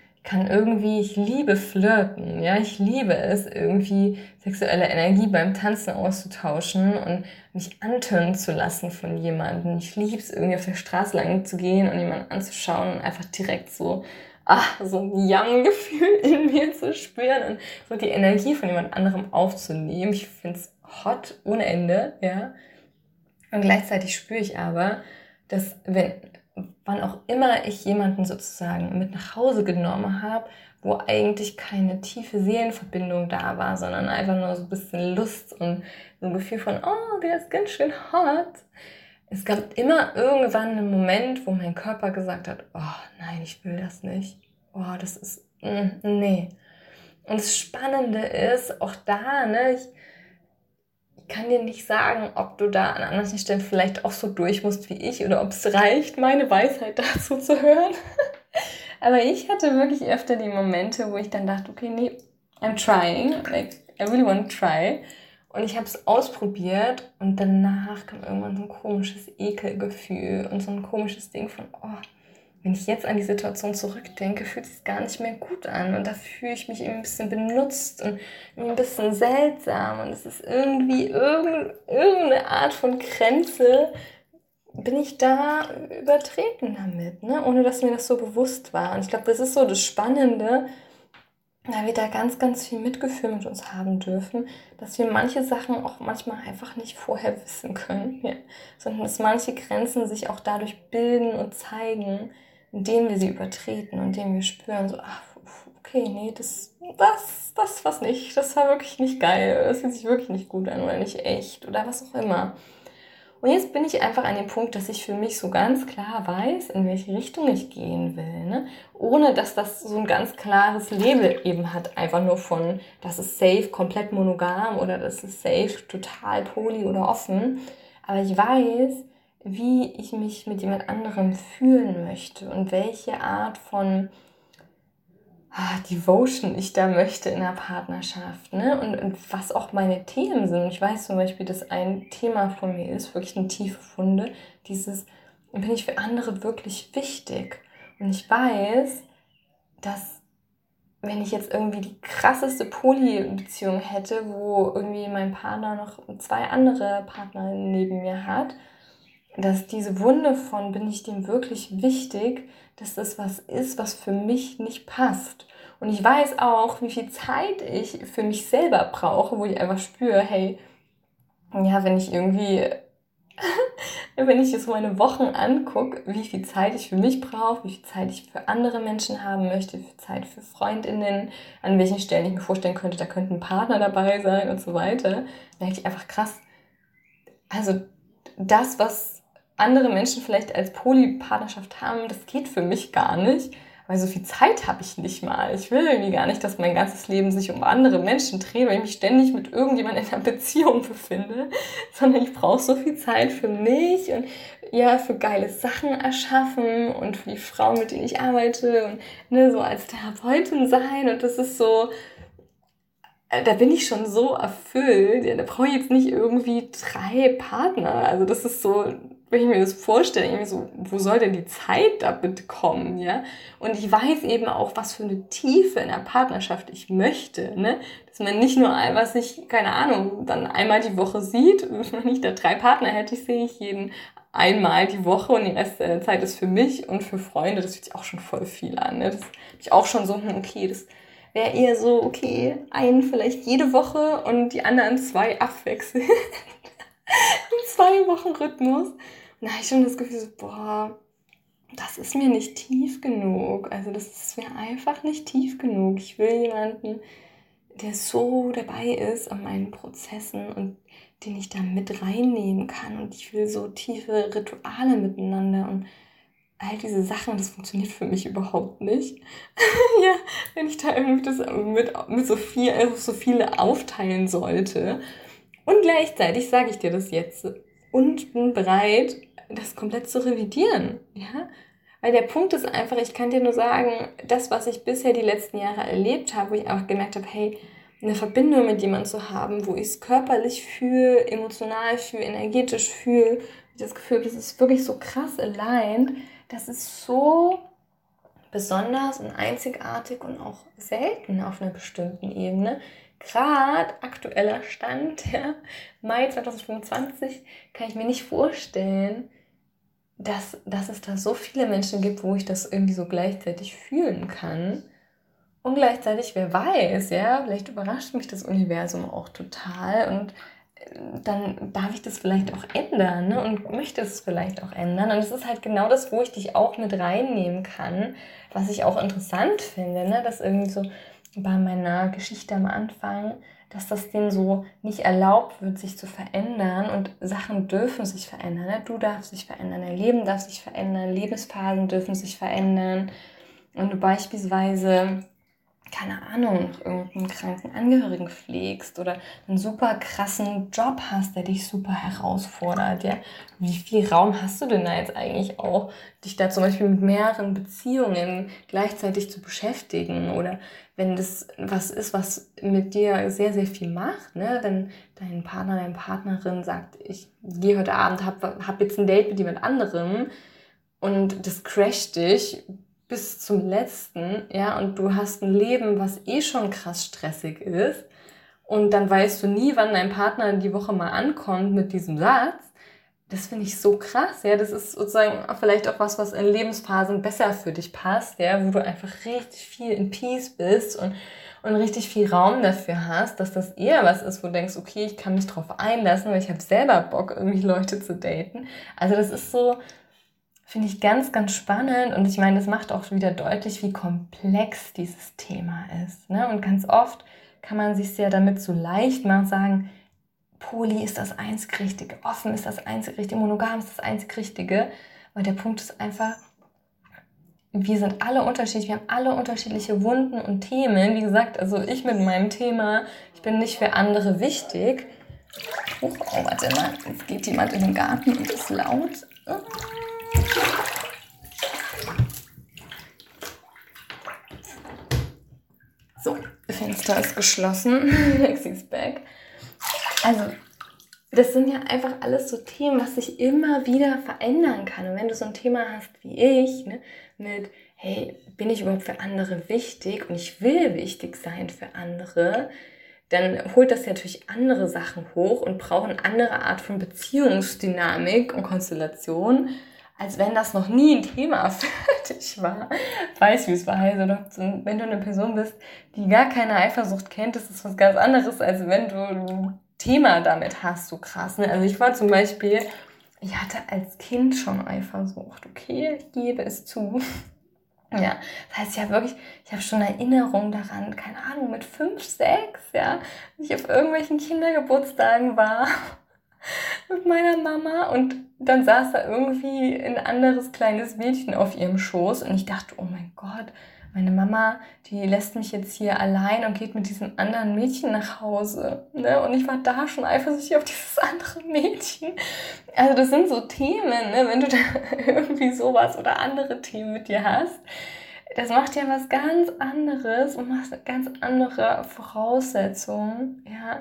ich liebe Flirten, ja, ich liebe es, irgendwie sexuelle Energie beim Tanzen auszutauschen und mich antönen zu lassen von jemandem. Ich liebe es, irgendwie auf der Straße lang zu gehen und jemanden anzuschauen und einfach direkt so, so ein Yum-Gefühl in mir zu spüren und so die Energie von jemand anderem aufzunehmen. Ich finde es hot ohne Ende, ja. Und gleichzeitig spüre ich aber, dass wann auch immer ich jemanden sozusagen mit nach Hause genommen habe, wo eigentlich keine tiefe Seelenverbindung da war, sondern einfach nur so ein bisschen Lust und so ein Gefühl von, oh, der ist ganz schön hot. Es gab immer irgendwann einen Moment, wo mein Körper gesagt hat, oh nein, ich will das nicht. Oh, das ist, nee. Und das Spannende ist, auch da, ne, ich kann dir nicht sagen, ob du da an anderen Stellen vielleicht auch so durch musst wie ich oder ob es reicht, meine Weisheit dazu zu hören. Aber ich hatte wirklich öfter die Momente, wo ich dann dachte, okay, nee, I'm trying, like, I really want to try. Und ich habe es ausprobiert und danach kam irgendwann so ein komisches Ekelgefühl und so ein komisches Ding von, oh, wenn ich jetzt an die Situation zurückdenke, fühlt es sich gar nicht mehr gut an. Und da fühle ich mich irgendwie ein bisschen benutzt und ein bisschen seltsam. Und es ist irgendwie irgendeine Art von Grenze, bin ich da übertreten damit, ne? Ohne dass mir das so bewusst war. Und ich glaube, das ist so das Spannende, weil wir da ganz, ganz viel Mitgefühl mit uns haben dürfen, dass wir manche Sachen auch manchmal einfach nicht vorher wissen können, ja? Sondern dass manche Grenzen sich auch dadurch bilden und zeigen, indem wir sie übertreten und indem wir spüren, so, ach, okay, nee, das war's nicht. Das war wirklich nicht geil. Das fühlt sich wirklich nicht gut an oder nicht echt oder was auch immer. Und jetzt bin ich einfach an dem Punkt, dass ich für mich so ganz klar weiß, in welche Richtung ich gehen will, ne? Ohne dass das so ein ganz klares Label eben hat, einfach nur von, das ist safe komplett monogam oder das ist safe total poly oder offen. Aber ich weiß, wie ich mich mit jemand anderem fühlen möchte und welche Art von Devotion ich da möchte in der Partnerschaft, ne? Und was auch meine Themen sind. Ich weiß zum Beispiel, dass ein Thema von mir ist, wirklich eine tiefe Wunde, dieses, bin ich für andere wirklich wichtig? Und ich weiß, dass wenn ich jetzt irgendwie die krasseste Poly-Beziehung hätte, wo irgendwie mein Partner noch 2 andere Partner neben mir hat, dass diese Wunde von, bin ich dem wirklich wichtig, dass das was ist, was für mich nicht passt. Und ich weiß auch, wie viel Zeit ich für mich selber brauche, wo ich einfach spüre, hey, ja, wenn ich jetzt meine Wochen angucke, wie viel Zeit ich für mich brauche, wie viel Zeit ich für andere Menschen haben möchte, wie viel Zeit für FreundInnen, an welchen Stellen ich mir vorstellen könnte, da könnte ein Partner dabei sein und so weiter, merke ich einfach krass. Also das, was andere Menschen vielleicht als Polypartnerschaft haben, das geht für mich gar nicht, weil so viel Zeit habe ich nicht mal. Ich will irgendwie gar nicht, dass mein ganzes Leben sich um andere Menschen dreht, weil ich mich ständig mit irgendjemandem in einer Beziehung befinde, sondern ich brauche so viel Zeit für mich und ja, für geile Sachen erschaffen und für die Frauen, mit denen ich arbeite und ne, so als Therapeutin sein und das ist so, da bin ich schon so erfüllt, ja, da brauche ich jetzt nicht irgendwie 3 Partner. Also das ist so, wenn ich mir das vorstelle, irgendwie so, wo soll denn die Zeit da bitte kommen, ja? Und ich weiß eben auch, was für eine Tiefe in der Partnerschaft ich möchte, ne? Dass man nicht nur einmal sich, keine Ahnung, dann einmal die Woche sieht. Wenn ich da 3 Partner hätte, sehe ich jeden einmal die Woche und den Rest der Zeit ist für mich und für Freunde. Das fühlt sich auch schon voll viel an, ne? Das bin ich auch schon so, okay, das wäre eher so, okay, einen vielleicht jede Woche und die anderen 2 abwechselnd. Im 2-Wochen-Rhythmus. Und da habe ich schon das Gefühl, so, boah, das ist mir nicht tief genug. Also das ist mir einfach nicht tief genug. Ich will jemanden, der so dabei ist an meinen Prozessen und den ich da mit reinnehmen kann. Und ich will so tiefe Rituale miteinander und all diese Sachen, das funktioniert für mich überhaupt nicht. Ja, wenn ich da irgendwie das mit so viele aufteilen sollte. Und gleichzeitig sage ich dir das jetzt und bin bereit, das komplett zu revidieren. Ja? Weil der Punkt ist einfach, ich kann dir nur sagen, das, was ich bisher die letzten Jahre erlebt habe, wo ich auch gemerkt habe, hey, eine Verbindung mit jemandem zu haben, wo ich es körperlich fühle, emotional fühle, energetisch fühle, ich das Gefühl habe, das ist wirklich so krass aligned, das ist so besonders und einzigartig und auch selten auf einer bestimmten Ebene. Gerade aktueller Stand, ja, Mai 2025, kann ich mir nicht vorstellen, dass es da so viele Menschen gibt, wo ich das irgendwie so gleichzeitig fühlen kann. Und gleichzeitig, wer weiß, ja, vielleicht überrascht mich das Universum auch total und dann darf ich das vielleicht auch ändern, ne? Und möchte es vielleicht auch ändern. Und es ist halt genau das, wo ich dich auch mit reinnehmen kann, was ich auch interessant finde, ne? Dass irgendwie so bei meiner Geschichte am Anfang, dass das denen so nicht erlaubt wird, sich zu verändern und Sachen dürfen sich verändern. Ne? Du darfst dich verändern, dein Leben darf sich verändern, Lebensphasen dürfen sich verändern. Und du beispielsweise, keine Ahnung, noch irgendeinen kranken Angehörigen pflegst oder einen super krassen Job hast, der dich super herausfordert, ja. Wie viel Raum hast du denn da jetzt eigentlich auch, dich da zum Beispiel mit mehreren Beziehungen gleichzeitig zu beschäftigen oder wenn das was ist, was mit dir sehr, sehr viel macht, ne, wenn dein Partner, deine Partnerin sagt, ich gehe heute Abend, hab jetzt ein Date mit jemand anderem und das crasht dich bis zum Letzten, ja, und du hast ein Leben, was eh schon krass stressig ist und dann weißt du nie, wann dein Partner die Woche mal ankommt mit diesem Satz. Das finde ich so krass, ja, das ist sozusagen vielleicht auch was in Lebensphasen besser für dich passt, ja, wo du einfach richtig viel in Peace bist und richtig viel Raum dafür hast, dass das eher was ist, wo du denkst, okay, ich kann mich drauf einlassen, weil ich habe selber Bock, irgendwie Leute zu daten. Also das ist so, Finde ich ganz, ganz spannend. Und ich meine, das macht auch wieder deutlich, wie komplex dieses Thema ist. Ne? Und ganz oft kann man sich ja damit so leicht mal sagen, Poly ist das einzig Richtige, offen ist das einzig Richtige, monogam ist das einzig Richtige. Aber der Punkt ist einfach, wir sind alle unterschiedlich, wir haben alle unterschiedliche Wunden und Themen. Wie gesagt, also ich mit meinem Thema, ich bin nicht für andere wichtig. Oh, warte mal, jetzt geht jemand in den Garten und ist laut. So, Fenster ist geschlossen. Lexi's back. Also, das sind ja einfach alles so Themen, was sich immer wieder verändern kann. Und wenn du so ein Thema hast wie ich, ne, mit, hey, bin ich überhaupt für andere wichtig und ich will wichtig sein für andere, dann holt das ja natürlich andere Sachen hoch und braucht eine andere Art von Beziehungsdynamik und Konstellation, als wenn das noch nie ein Thema für dich war. Beispielsweise, oder wenn du eine Person bist, die gar keine Eifersucht kennt, das ist was ganz anderes, als wenn du ein Thema damit hast, so krass. Ne? Also ich war zum Beispiel, ich hatte als Kind schon Eifersucht, okay, ich gebe es zu. Ja, das heißt, ich habe schon Erinnerungen daran, keine Ahnung, mit 5, 6, ja, ich auf irgendwelchen Kindergeburtstagen war mit meiner Mama und dann saß da irgendwie ein anderes kleines Mädchen auf ihrem Schoß und ich dachte, oh mein Gott, meine Mama, die lässt mich jetzt hier allein und geht mit diesem anderen Mädchen nach Hause. Ne? Und ich war da schon eifersüchtig auf dieses andere Mädchen. Also das sind so Themen, ne? Wenn du da irgendwie sowas oder andere Themen mit dir hast. Das macht ja was ganz anderes und macht ganz andere Voraussetzungen, ja,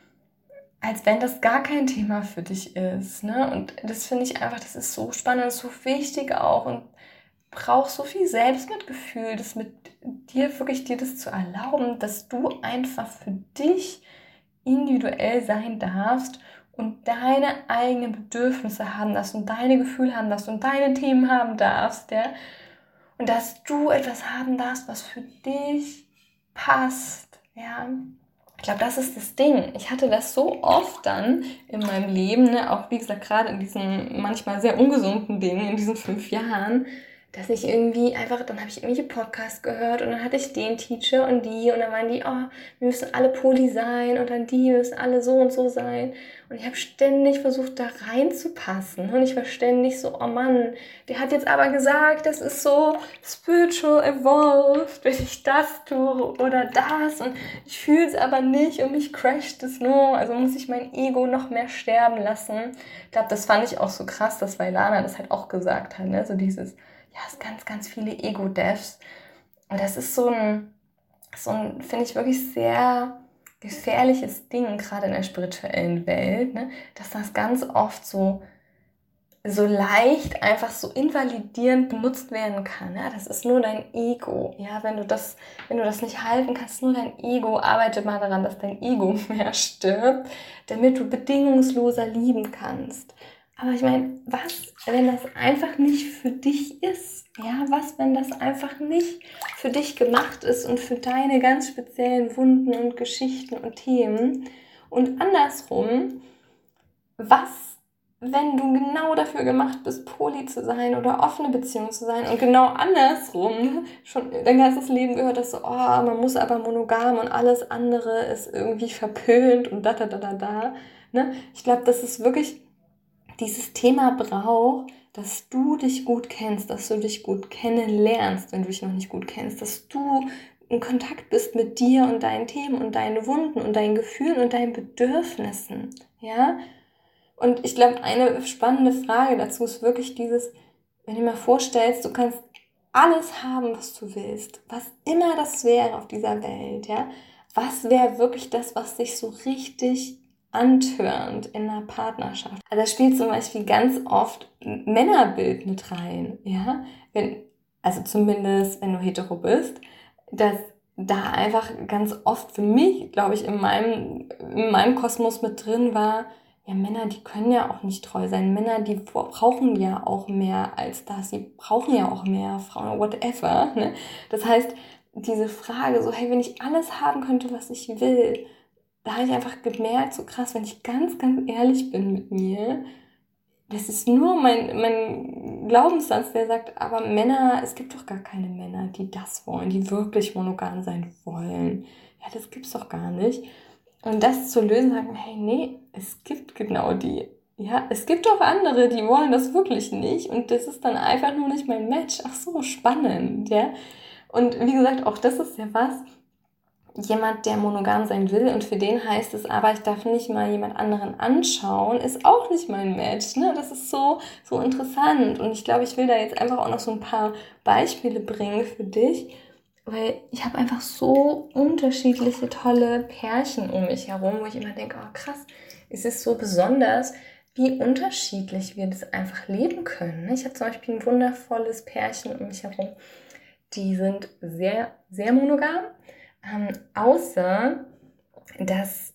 als wenn das gar kein Thema für dich ist. Ne? Und das finde ich einfach, das ist so spannend, so wichtig auch und braucht so viel Selbstmitgefühl, das mit dir wirklich dir das zu erlauben, dass du einfach für dich individuell sein darfst und deine eigenen Bedürfnisse haben darfst und deine Gefühle haben darfst und deine Themen haben darfst, ja. Und dass du etwas haben darfst, was für dich passt, ja. Ich glaube, das ist das Ding. Ich hatte das so oft dann in meinem Leben, ne, auch wie gesagt, gerade in diesen manchmal sehr ungesunden Dingen, in diesen 5 Jahren, dass ich irgendwie einfach, dann habe ich irgendwelche Podcasts gehört und dann hatte ich den Teacher und dann waren die, oh, wir müssen alle Poly sein und dann die, wir müssen alle so und so sein. Und ich habe ständig versucht, da reinzupassen. Und ich war ständig so, oh Mann, der hat jetzt aber gesagt, das ist so spiritual evolved, wenn ich das tue oder das. Und ich fühle es aber nicht und mich crasht es nur. Also muss ich mein Ego noch mehr sterben lassen. Ich glaube, das fand ich auch so krass, dass Vailana das halt auch gesagt hat. Ne? So dieses, ja, es ganz, ganz viele Ego-Deaths. Und das ist so ein finde ich, wirklich sehr gefährliches Ding, gerade in der spirituellen Welt, ne? Dass das ganz oft so leicht einfach so invalidierend benutzt werden kann. Ja? Das ist nur dein Ego. Ja? Wenn du das nicht halten kannst, nur dein Ego. Arbeite mal daran, dass dein Ego mehr stirbt, damit du bedingungsloser lieben kannst. Aber ich meine, was, wenn das einfach nicht für dich ist? Ja, was, wenn das einfach nicht für dich gemacht ist und für deine ganz speziellen Wunden und Geschichten und Themen? Und andersrum, was, wenn du genau dafür gemacht bist, Poly zu sein oder offene Beziehung zu sein und genau andersrum schon dein ganzes Leben gehört hast, so, oh, man muss aber monogam und alles andere ist irgendwie verpönt und da. Ne? Ich glaube, das ist wirklich dieses Thema braucht, dass du dich gut kennst, dass du dich gut kennenlernst, wenn du dich noch nicht gut kennst, dass du in Kontakt bist mit dir und deinen Themen und deinen Wunden und deinen Gefühlen und deinen Bedürfnissen, ja. Und ich glaube, eine spannende Frage dazu ist wirklich dieses, wenn du dir mal vorstellst, du kannst alles haben, was du willst, was immer das wäre auf dieser Welt, ja. Was wäre wirklich das, was dich so richtig antörnt in einer Partnerschaft? Also da spielt zum Beispiel ganz oft ein Männerbild mit rein, ja. Also zumindest, wenn du hetero bist, dass da einfach ganz oft für mich, glaube ich, in meinem Kosmos mit drin war, ja, Männer, die können ja auch nicht treu sein. Männer, die brauchen ja auch mehr als das. Sie brauchen ja auch mehr Frauen, whatever. Ne? Das heißt, diese Frage so, hey, wenn ich alles haben könnte, was ich will, da habe ich einfach gemerkt, so krass, wenn ich ganz, ganz ehrlich bin mit mir, das ist nur mein Glaubenssatz, der sagt, aber Männer, es gibt doch gar keine Männer, die das wollen, die wirklich monogam sein wollen. Ja, das gibt's doch gar nicht. Und das zu lösen, sagen, hey, nee, es gibt genau die. Ja, es gibt auch andere, die wollen das wirklich nicht und das ist dann einfach nur nicht mein Match. Ach so, spannend, ja. Und wie gesagt, auch das ist ja was, jemand, der monogam sein will und für den heißt es, aber ich darf nicht mal jemand anderen anschauen, ist auch nicht mein Match, ne? Das ist so interessant und ich glaube, ich will da jetzt einfach auch noch so ein paar Beispiele bringen für dich, weil ich habe einfach so unterschiedliche tolle Pärchen um mich herum, wo ich immer denke, oh krass, es ist so besonders, wie unterschiedlich wir das einfach leben können. Ich habe zum Beispiel ein wundervolles Pärchen um mich herum, die sind sehr, sehr monogam, außer dass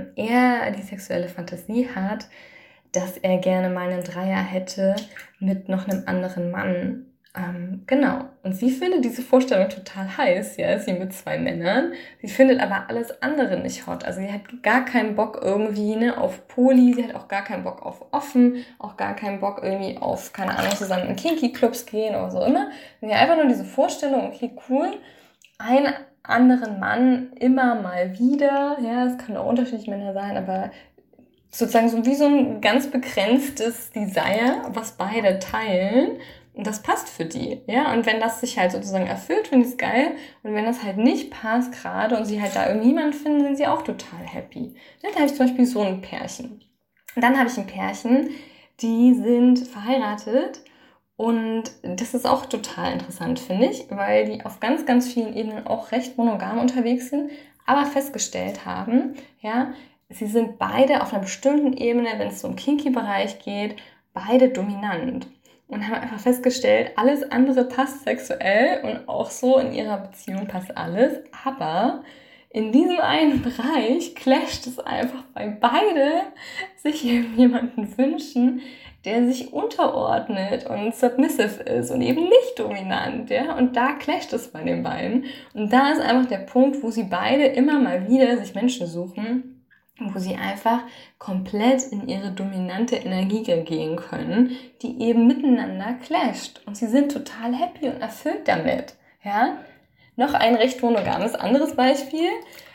er die sexuelle Fantasie hat, dass er gerne mal einen Dreier hätte mit noch einem anderen Mann. Genau. Und sie findet diese Vorstellung total heiß, ja, sie mit 2 Männern. Sie findet aber alles andere nicht hot. Also sie hat gar keinen Bock irgendwie, ne, auf Poly, sie hat auch gar keinen Bock auf offen, auch gar keinen Bock irgendwie auf, keine Ahnung, zusammen in Kinky-Clubs gehen oder so immer. Sie hat einfach nur diese Vorstellung, okay, cool, einen anderen Mann immer mal wieder, ja, es können auch unterschiedliche Männer sein, aber sozusagen so wie so ein ganz begrenztes Desire, was beide teilen. Und das passt für die, ja. Und wenn das sich halt sozusagen erfüllt, finde ich es geil. Und wenn das halt nicht passt gerade und sie halt da irgendjemanden finden, sind sie auch total happy. Ja, da habe ich zum Beispiel so ein Pärchen. Und dann habe ich ein Pärchen, die sind verheiratet. Und das ist auch total interessant, finde ich, weil die auf ganz, ganz vielen Ebenen auch recht monogam unterwegs sind, aber festgestellt haben, ja, sie sind beide auf einer bestimmten Ebene, wenn es so im Kinky-Bereich geht, beide dominant. Und haben einfach festgestellt, alles andere passt sexuell und auch so in ihrer Beziehung passt alles. Aber in diesem einen Bereich clasht es einfach, weil beide sich jemanden wünschen, der sich unterordnet und submissive ist und eben nicht dominant, ja. Und da clasht es bei den beiden. Und da ist einfach der Punkt, wo sie beide immer mal wieder sich Menschen suchen, wo sie einfach komplett in ihre dominante Energie gehen können, die eben miteinander clasht. Und sie sind total happy und erfüllt damit, ja. Noch ein recht monogames anderes Beispiel.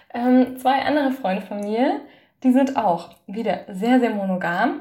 2 andere Freunde von mir, die sind auch wieder sehr, sehr monogam,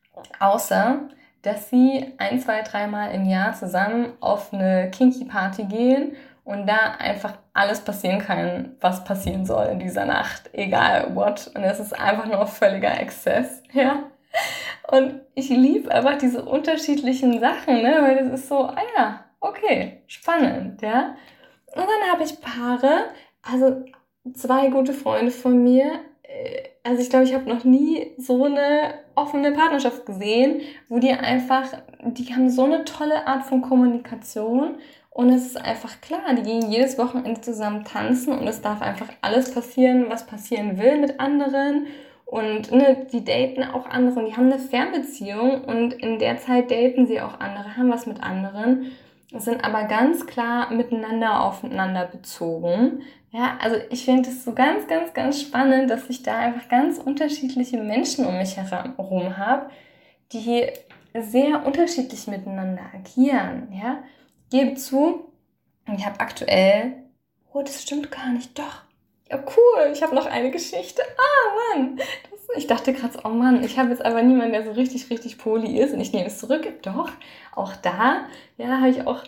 außer dass sie 1, 2, 3 Mal im Jahr zusammen auf eine Kinky-Party gehen und da einfach alles passieren kann, was passieren soll in dieser Nacht, egal what. Und es ist einfach nur völliger Exzess, ja. Und ich liebe einfach diese unterschiedlichen Sachen, ne, weil das ist so, ah ja, okay, spannend, ja. Und dann habe ich Paare, also 2 gute Freunde von mir, also ich glaube, ich habe noch nie so eine offene Partnerschaft gesehen, wo die haben so eine tolle Art von Kommunikation und es ist einfach klar, die gehen jedes Wochenende zusammen tanzen und es darf einfach alles passieren, was passieren will mit anderen und ne, die daten auch andere und die haben eine Fernbeziehung und in der Zeit daten sie auch andere, haben was mit anderen, sind aber ganz klar miteinander aufeinander bezogen. Ja, also ich finde es so ganz, ganz, ganz spannend, dass ich da einfach ganz unterschiedliche Menschen um mich herum habe, die sehr unterschiedlich miteinander agieren. Ja, ich gebe zu, ich habe aktuell, oh, das stimmt gar nicht, doch. Ja, cool, ich habe noch eine Geschichte. Ah, Mann, ich dachte gerade, oh Mann, ich habe jetzt aber niemanden, der so richtig, richtig poly ist und ich nehme es zurück. Doch, auch da, ja, habe ich auch,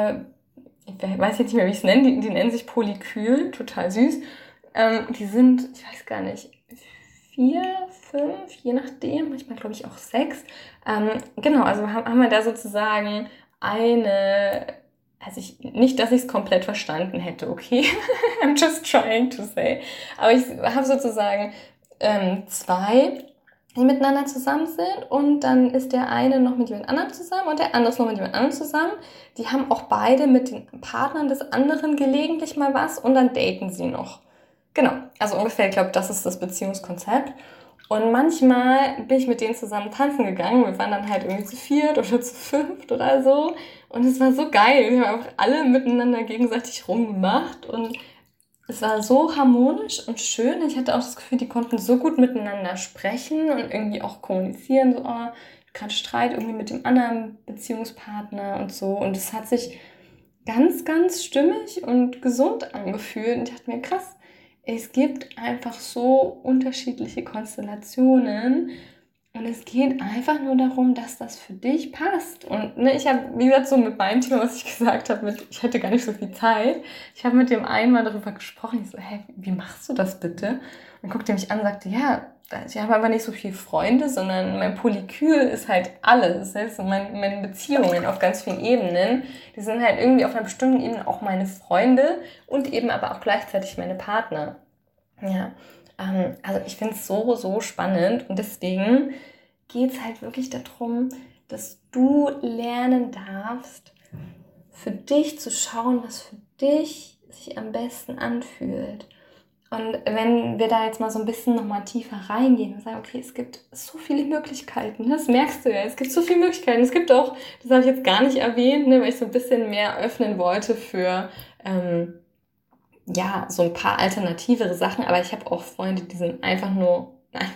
ich weiß jetzt nicht mehr, wie ich es nenne, die nennen sich Polykül, total süß. Die sind, ich weiß gar nicht, 4, 5, je nachdem, manchmal glaube ich auch 6. Genau, also haben wir da sozusagen nicht, dass ich es komplett verstanden hätte, okay? I'm just trying to say. Aber ich habe sozusagen 2, die miteinander zusammen sind und dann ist der eine noch mit jemand anderem zusammen und der andere ist noch mit jemand anderem zusammen. Die haben auch beide mit den Partnern des anderen gelegentlich mal was und dann daten sie noch. Genau, also ungefähr, ich glaube, das ist das Beziehungskonzept. Und manchmal bin ich mit denen zusammen tanzen gegangen. Wir waren dann halt irgendwie zu 4 oder zu 5 oder so. Und es war so geil. Wir haben einfach alle miteinander gegenseitig rumgemacht. Und es war so harmonisch und schön. Ich hatte auch das Gefühl, die konnten so gut miteinander sprechen und irgendwie auch kommunizieren. So, oh, du gerade Streit irgendwie mit dem anderen Beziehungspartner und so. Und es hat sich ganz, ganz stimmig und gesund angefühlt. Und ich dachte mir, krass, es gibt einfach so unterschiedliche Konstellationen. Und es geht einfach nur darum, dass das für dich passt. Und ne, ich habe, wie gesagt, so mit meinem Thema, was ich gesagt habe, ich hätte gar nicht so viel Zeit. Ich habe mit dem einen mal darüber gesprochen. Ich so, hä, wie machst du das bitte? Und guckte mich an und sagte, ja, ich habe aber nicht so viele Freunde, sondern mein Polykül ist halt alles. Das heißt, meine Beziehungen auf ganz vielen Ebenen, die sind halt irgendwie auf einer bestimmten Ebene auch meine Freunde und eben aber auch gleichzeitig meine Partner. Ja, also ich finde es so, so spannend und deswegen geht es halt wirklich darum, dass du lernen darfst, für dich zu schauen, was für dich sich am besten anfühlt. Und wenn wir da jetzt mal so ein bisschen nochmal tiefer reingehen und sagen, okay, es gibt so viele Möglichkeiten, das merkst du ja, es gibt so viele Möglichkeiten. Es gibt auch, das habe ich jetzt gar nicht erwähnt, ne, weil ich so ein bisschen mehr öffnen wollte für ja, so ein paar alternativere Sachen, aber ich habe auch Freunde, die sind einfach nur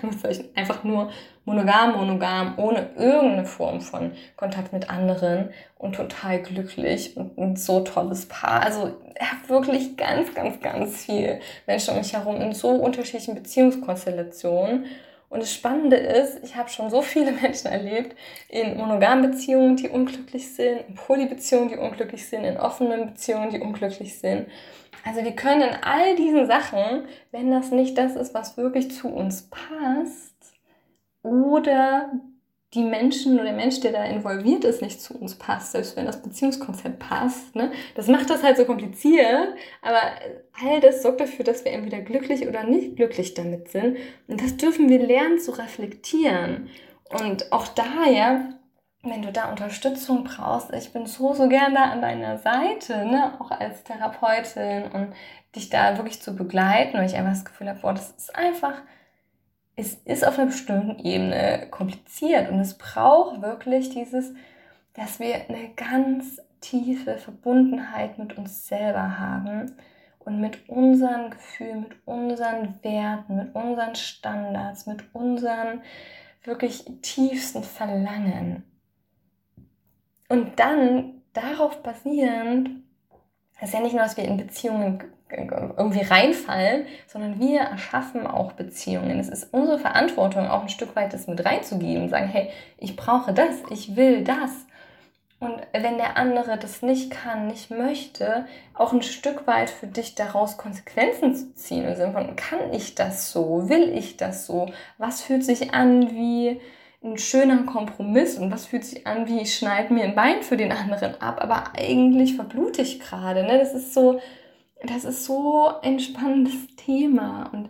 monogam, ohne irgendeine Form von Kontakt mit anderen und total glücklich und ein so tolles Paar. Also ich habe wirklich ganz, ganz, ganz viel Menschen um mich herum in so unterschiedlichen Beziehungskonstellationen. Und das Spannende ist, ich habe schon so viele Menschen erlebt in monogamen Beziehungen, die unglücklich sind, in Polybeziehungen, die unglücklich sind, in offenen Beziehungen, die unglücklich sind. Also wir können in all diesen Sachen, wenn das nicht das ist, was wirklich zu uns passt, oder die Menschen oder der Mensch, der da involviert ist, nicht zu uns passt, selbst wenn das Beziehungskonzept passt, ne? Das macht das halt so kompliziert, aber all das sorgt dafür, dass wir entweder glücklich oder nicht glücklich damit sind. Und das dürfen wir lernen zu reflektieren. Und auch da, ja, wenn du da Unterstützung brauchst, ich bin so, so gern da an deiner Seite, ne, auch als Therapeutin und dich da wirklich zu begleiten, weil ich einfach das Gefühl habe, boah, das ist einfach, es ist auf einer bestimmten Ebene kompliziert und es braucht wirklich dieses, dass wir eine ganz tiefe Verbundenheit mit uns selber haben und mit unseren Gefühlen, mit unseren Werten, mit unseren Standards, mit unseren wirklich tiefsten Verlangen. Und dann darauf basierend, das ist ja nicht nur, dass wir in Beziehungen irgendwie reinfallen, sondern wir erschaffen auch Beziehungen. Es ist unsere Verantwortung, auch ein Stück weit das mit reinzugeben und sagen, hey, ich brauche das, ich will das. Und wenn der andere das nicht kann, nicht möchte, auch ein Stück weit für dich daraus Konsequenzen zu ziehen. Im Sinne von, kann ich das so? Will ich das so? Was fühlt sich an wie ein schöner Kompromiss und was fühlt sich an wie, ich schneide mir ein Bein für den anderen ab, aber eigentlich verblute ich gerade. Ne? Das ist so ein spannendes Thema. Und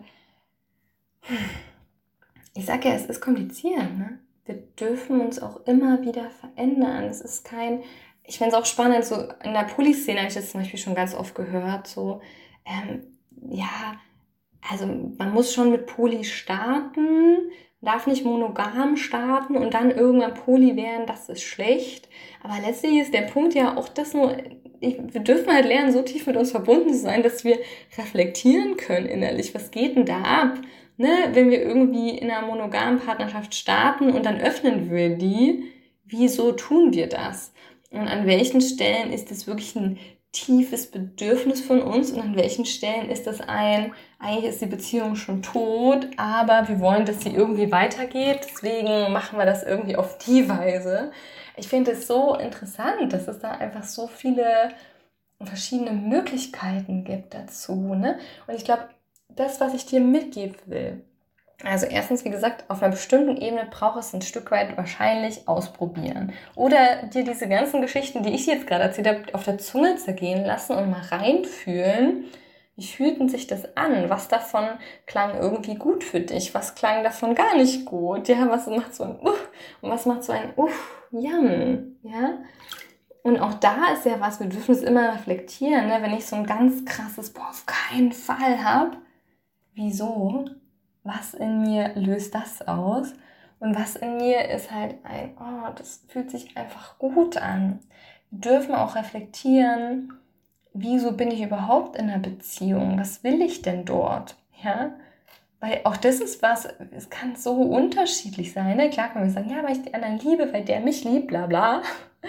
ich sage ja, es ist kompliziert. Ne? Wir dürfen uns auch immer wieder verändern. Es ist ich finde es auch spannend, so in der Polyszene habe ich das zum Beispiel schon ganz oft gehört, so, ja, also man muss schon mit Poly starten, darf nicht monogam starten und dann irgendwann Poly werden, das ist schlecht. Aber letztlich ist der Punkt ja auch das nur, wir dürfen halt lernen, so tief mit uns verbunden zu sein, dass wir reflektieren können innerlich. Was geht denn da ab? Ne? Wenn wir irgendwie in einer monogamen Partnerschaft starten und dann öffnen wir die, wieso tun wir das? Und an welchen Stellen ist das wirklich ein tiefes Bedürfnis von uns und an welchen Stellen ist das eigentlich ist die Beziehung schon tot, aber wir wollen, dass sie irgendwie weitergeht, deswegen machen wir das irgendwie auf die Weise. Ich finde es so interessant, dass es da einfach so viele verschiedene Möglichkeiten gibt dazu, ne? Und ich glaube, das, was ich dir mitgeben will, also erstens, wie gesagt, auf einer bestimmten Ebene braucht es ein Stück weit wahrscheinlich ausprobieren. Oder dir diese ganzen Geschichten, die ich jetzt gerade erzählt habe, auf der Zunge zergehen lassen und mal reinfühlen. Wie fühlten sich das an? Was davon klang irgendwie gut für dich? Was klang davon gar nicht gut? Ja, was macht so ein und was macht so ein yum? Ja? Und auch da ist ja was, wir dürfen es immer reflektieren, ne? Wenn ich so ein ganz krasses, auf keinen Fall habe, wieso? Was in mir löst das aus? Und was in mir ist halt das fühlt sich einfach gut an. Wir dürfen auch reflektieren, wieso bin ich überhaupt in einer Beziehung? Was will ich denn dort? Ja? Weil auch das ist was, es kann so unterschiedlich sein. Ne? Klar kann man sagen, ja, weil ich den anderen liebe, weil der mich liebt, bla bla.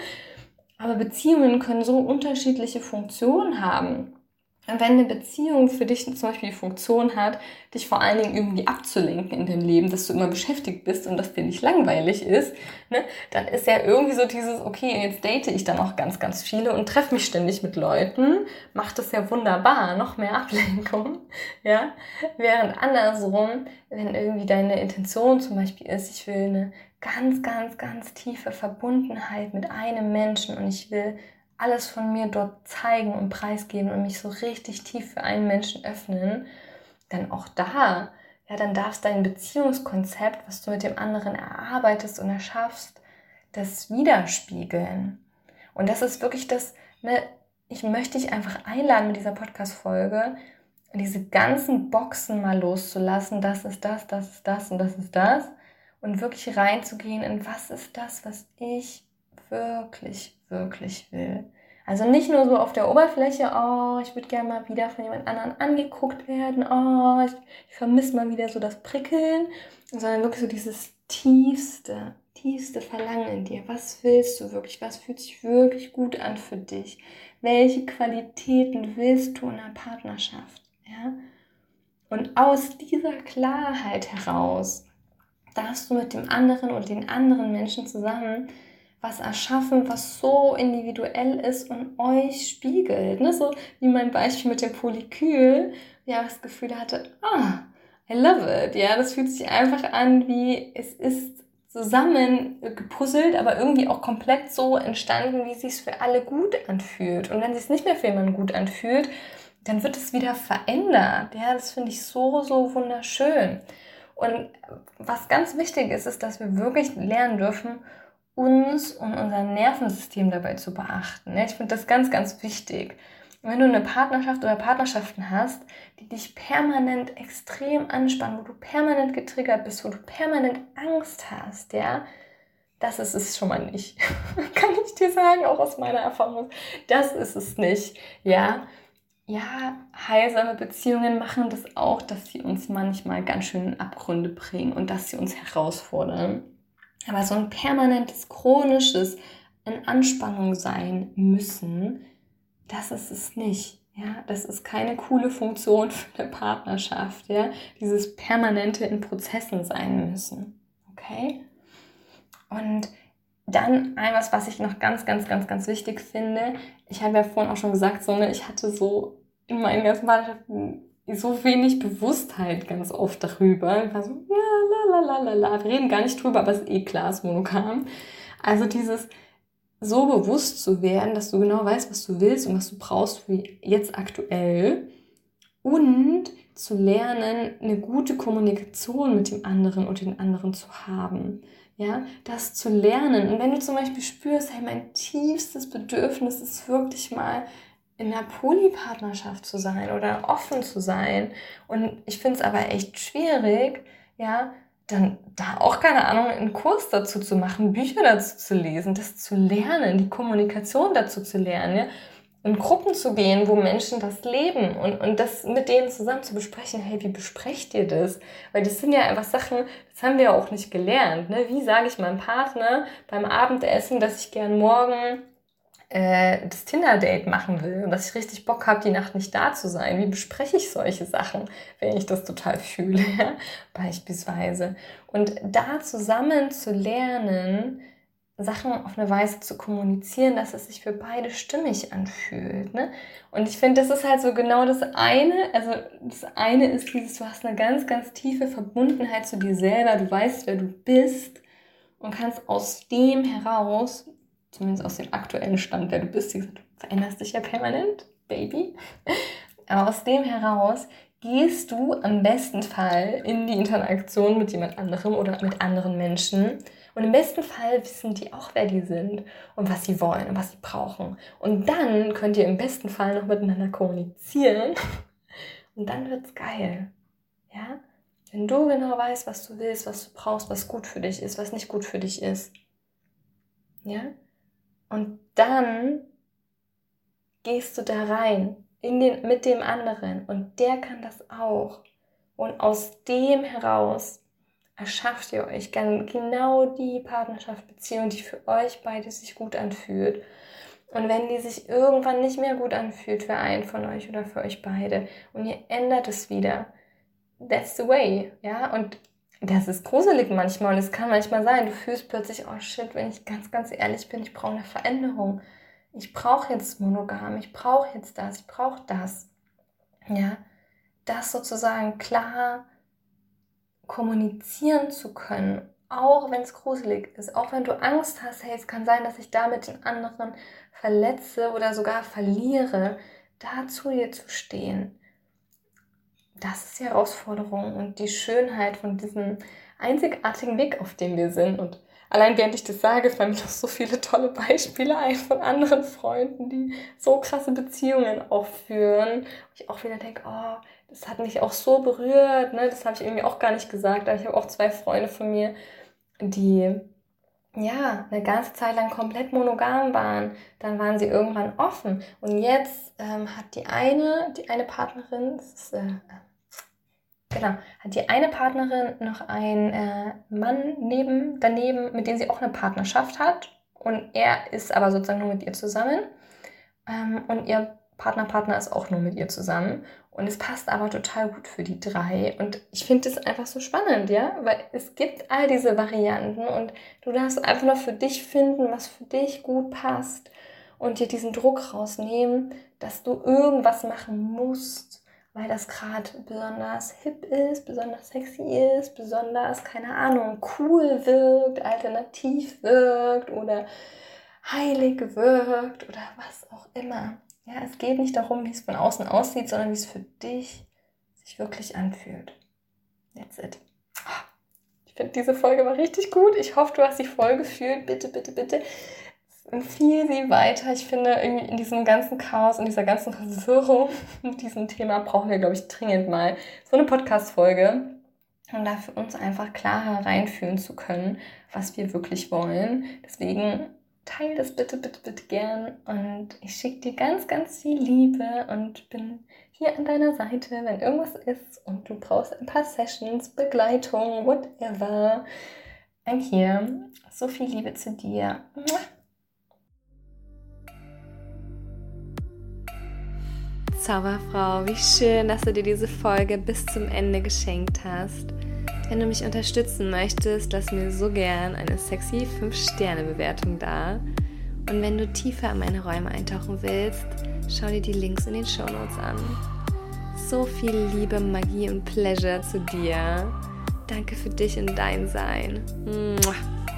Aber Beziehungen können so unterschiedliche Funktionen haben. Und wenn eine Beziehung für dich zum Beispiel die Funktion hat, dich vor allen Dingen irgendwie abzulenken in deinem Leben, dass du immer beschäftigt bist und dass dir nicht langweilig ist, ne, dann ist ja irgendwie so dieses, okay, jetzt date ich dann auch ganz, ganz viele und treffe mich ständig mit Leuten, macht das ja wunderbar, noch mehr Ablenkung, ja. Während andersrum, wenn irgendwie deine Intention zum Beispiel ist, ich will eine ganz, ganz, ganz tiefe Verbundenheit mit einem Menschen und ich will alles von mir dort zeigen und preisgeben und mich so richtig tief für einen Menschen öffnen, dann auch da, ja, dann darfst dein Beziehungskonzept, was du mit dem anderen erarbeitest und erschaffst, das widerspiegeln. Und das ist wirklich das, ne, ich möchte dich einfach einladen mit dieser Podcast-Folge, diese ganzen Boxen mal loszulassen, das ist das, das ist das und das ist das und wirklich reinzugehen in was ist das, was ich wirklich, wirklich will. Also nicht nur so auf der Oberfläche, oh, ich würde gerne mal wieder von jemand anderem angeguckt werden, oh, ich vermisse mal wieder so das Prickeln, sondern wirklich so dieses tiefste Verlangen in dir. Was willst du wirklich? Was fühlt sich wirklich gut an für dich? Welche Qualitäten willst du in einer Partnerschaft? Ja? Und aus dieser Klarheit heraus darfst du mit dem anderen und den anderen Menschen zusammen was erschaffen, was so individuell ist und euch spiegelt. Ne? So wie mein Beispiel mit dem Polykül, ja, das Gefühl hatte, I love it. Ja, das fühlt sich einfach an, wie es ist zusammen gepuzzelt, aber irgendwie auch komplett so entstanden, wie es sich für alle gut anfühlt. Und wenn es sich nicht mehr für jemanden gut anfühlt, dann wird es wieder verändert. Ja, das finde ich so, so wunderschön. Und was ganz wichtig ist, ist, dass wir wirklich lernen dürfen, uns und unser Nervensystem dabei zu beachten. Ich finde das ganz, ganz wichtig. Wenn du eine Partnerschaft oder Partnerschaften hast, die dich permanent extrem anspannen, wo du permanent getriggert bist, wo du permanent Angst hast, ja, das ist es schon mal nicht. Kann ich dir sagen, auch aus meiner Erfahrung. Das ist es nicht, ja. Ja, heilsame Beziehungen machen das auch, dass sie uns manchmal ganz schön in Abgründe bringen und dass sie uns herausfordern. Aber so ein permanentes, chronisches in Anspannung sein müssen, das ist es nicht. Ja, das ist keine coole Funktion für eine Partnerschaft. Ja, dieses permanente in Prozessen sein müssen. Okay? Und dann etwas, was ich noch ganz, ganz, ganz, ganz wichtig finde. Ich habe ja vorhin auch schon gesagt, so, ne, ich hatte so in meinen ganzen Partnerschaften so wenig Bewusstheit ganz oft darüber. Ich war so, ja, la, la, la, la, la. Wir reden gar nicht drüber, aber es ist eh klar, es ist monogam. Also dieses so bewusst zu werden, dass du genau weißt, was du willst und was du brauchst für jetzt aktuell und zu lernen, eine gute Kommunikation mit dem anderen und den anderen zu haben. Ja, das zu lernen. Und wenn du zum Beispiel spürst, hey, mein tiefstes Bedürfnis ist wirklich mal in einer Polypartnerschaft zu sein oder offen zu sein und ich finde es aber echt schwierig, ja, dann da auch, keine Ahnung, einen Kurs dazu zu machen, Bücher dazu zu lesen, das zu lernen, die Kommunikation dazu zu lernen, ja, in Gruppen zu gehen, wo Menschen das leben und das mit denen zusammen zu besprechen, hey, wie besprecht ihr das? Weil das sind ja einfach Sachen, das haben wir ja auch nicht gelernt, ne? Wie sage ich meinem Partner beim Abendessen, dass ich gern morgen das Tinder-Date machen will und dass ich richtig Bock habe, die Nacht nicht da zu sein. Wie bespreche ich solche Sachen, wenn ich das total fühle, ja? Beispielsweise. Und da zusammen zu lernen, Sachen auf eine Weise zu kommunizieren, dass es sich für beide stimmig anfühlt. Ne? Und ich finde, das ist halt so genau das eine. Also das eine ist dieses, du hast eine ganz, ganz tiefe Verbundenheit zu dir selber. Du weißt, wer du bist und kannst aus dem heraus, zumindest aus dem aktuellen Stand, wer du bist, du veränderst dich ja permanent, Baby. Aber aus dem heraus gehst du am besten Fall in die Interaktion mit jemand anderem oder mit anderen Menschen. Und im besten Fall wissen die auch, wer die sind und was sie wollen und was sie brauchen. Und dann könnt ihr im besten Fall noch miteinander kommunizieren. Und dann wird's geil. Ja? Wenn du genau weißt, was du willst, was du brauchst, was gut für dich ist, was nicht gut für dich ist. Ja? Und dann gehst du da rein mit dem anderen und der kann das auch. Und aus dem heraus erschafft ihr euch genau die Partnerschaft, Beziehung, die für euch beide sich gut anfühlt. Und wenn die sich irgendwann nicht mehr gut anfühlt für einen von euch oder für euch beide und ihr ändert es wieder, that's the way, ja, und das ist gruselig manchmal und es kann manchmal sein, du fühlst plötzlich, oh shit, wenn ich ganz, ganz ehrlich bin, ich brauche eine Veränderung. Ich brauche jetzt monogam, ich brauche jetzt das, ich brauche das. Ja, das sozusagen klar kommunizieren zu können, auch wenn es gruselig ist, auch wenn du Angst hast, hey, es kann sein, dass ich damit den anderen verletze oder sogar verliere, da zu dir zu stehen. Das ist die Herausforderung und die Schönheit von diesem einzigartigen Weg, auf dem wir sind. Und allein während ich das sage, fallen mir noch so viele tolle Beispiele ein von anderen Freunden, die so krasse Beziehungen auch führen. Und ich auch wieder denke, oh, das hat mich auch so berührt, ne? Das habe ich irgendwie auch gar nicht gesagt. Aber ich habe auch 2 Freunde von mir, die ja eine ganze Zeit lang komplett monogam waren. Dann waren sie irgendwann offen. Und jetzt hat die eine Partnerin, hat die eine Partnerin noch einen Mann daneben, mit dem sie auch eine Partnerschaft hat. Und er ist aber sozusagen nur mit ihr zusammen. Und ihr Partner ist auch nur mit ihr zusammen. Und es passt aber total gut für die 3. Und ich finde das einfach so spannend, ja? Weil es gibt all diese Varianten und du darfst einfach nur für dich finden, was für dich gut passt. Und dir diesen Druck rausnehmen, dass du irgendwas machen musst, weil das gerade besonders hip ist, besonders sexy ist, besonders, keine Ahnung, cool wirkt, alternativ wirkt oder heilig wirkt oder was auch immer. Ja, es geht nicht darum, wie es von außen aussieht, sondern wie es für dich sich wirklich anfühlt. That's it. Ich finde, diese Folge war richtig gut. Ich hoffe, du hast dich voll gefühlt. Bitte, bitte, bitte empfehle sie weiter. Ich finde, irgendwie in diesem ganzen Chaos, in dieser ganzen Verwirrung mit diesem Thema brauchen wir, glaube ich, dringend mal so eine Podcast-Folge, um da für uns einfach klarer reinfühlen zu können, was wir wirklich wollen. Deswegen teile das bitte, bitte, bitte gern und ich schicke dir ganz, ganz viel Liebe und bin hier an deiner Seite, wenn irgendwas ist und du brauchst ein paar Sessions, Begleitung, whatever. I'm here. So viel Liebe zu dir. Zauberfrau, wie schön, dass du dir diese Folge bis zum Ende geschenkt hast. Wenn du mich unterstützen möchtest, lass mir so gern eine sexy 5-Sterne-Bewertung da. Und wenn du tiefer in meine Räume eintauchen willst, schau dir die Links in den Shownotes an. So viel Liebe, Magie und Pleasure zu dir. Danke für dich und dein Sein.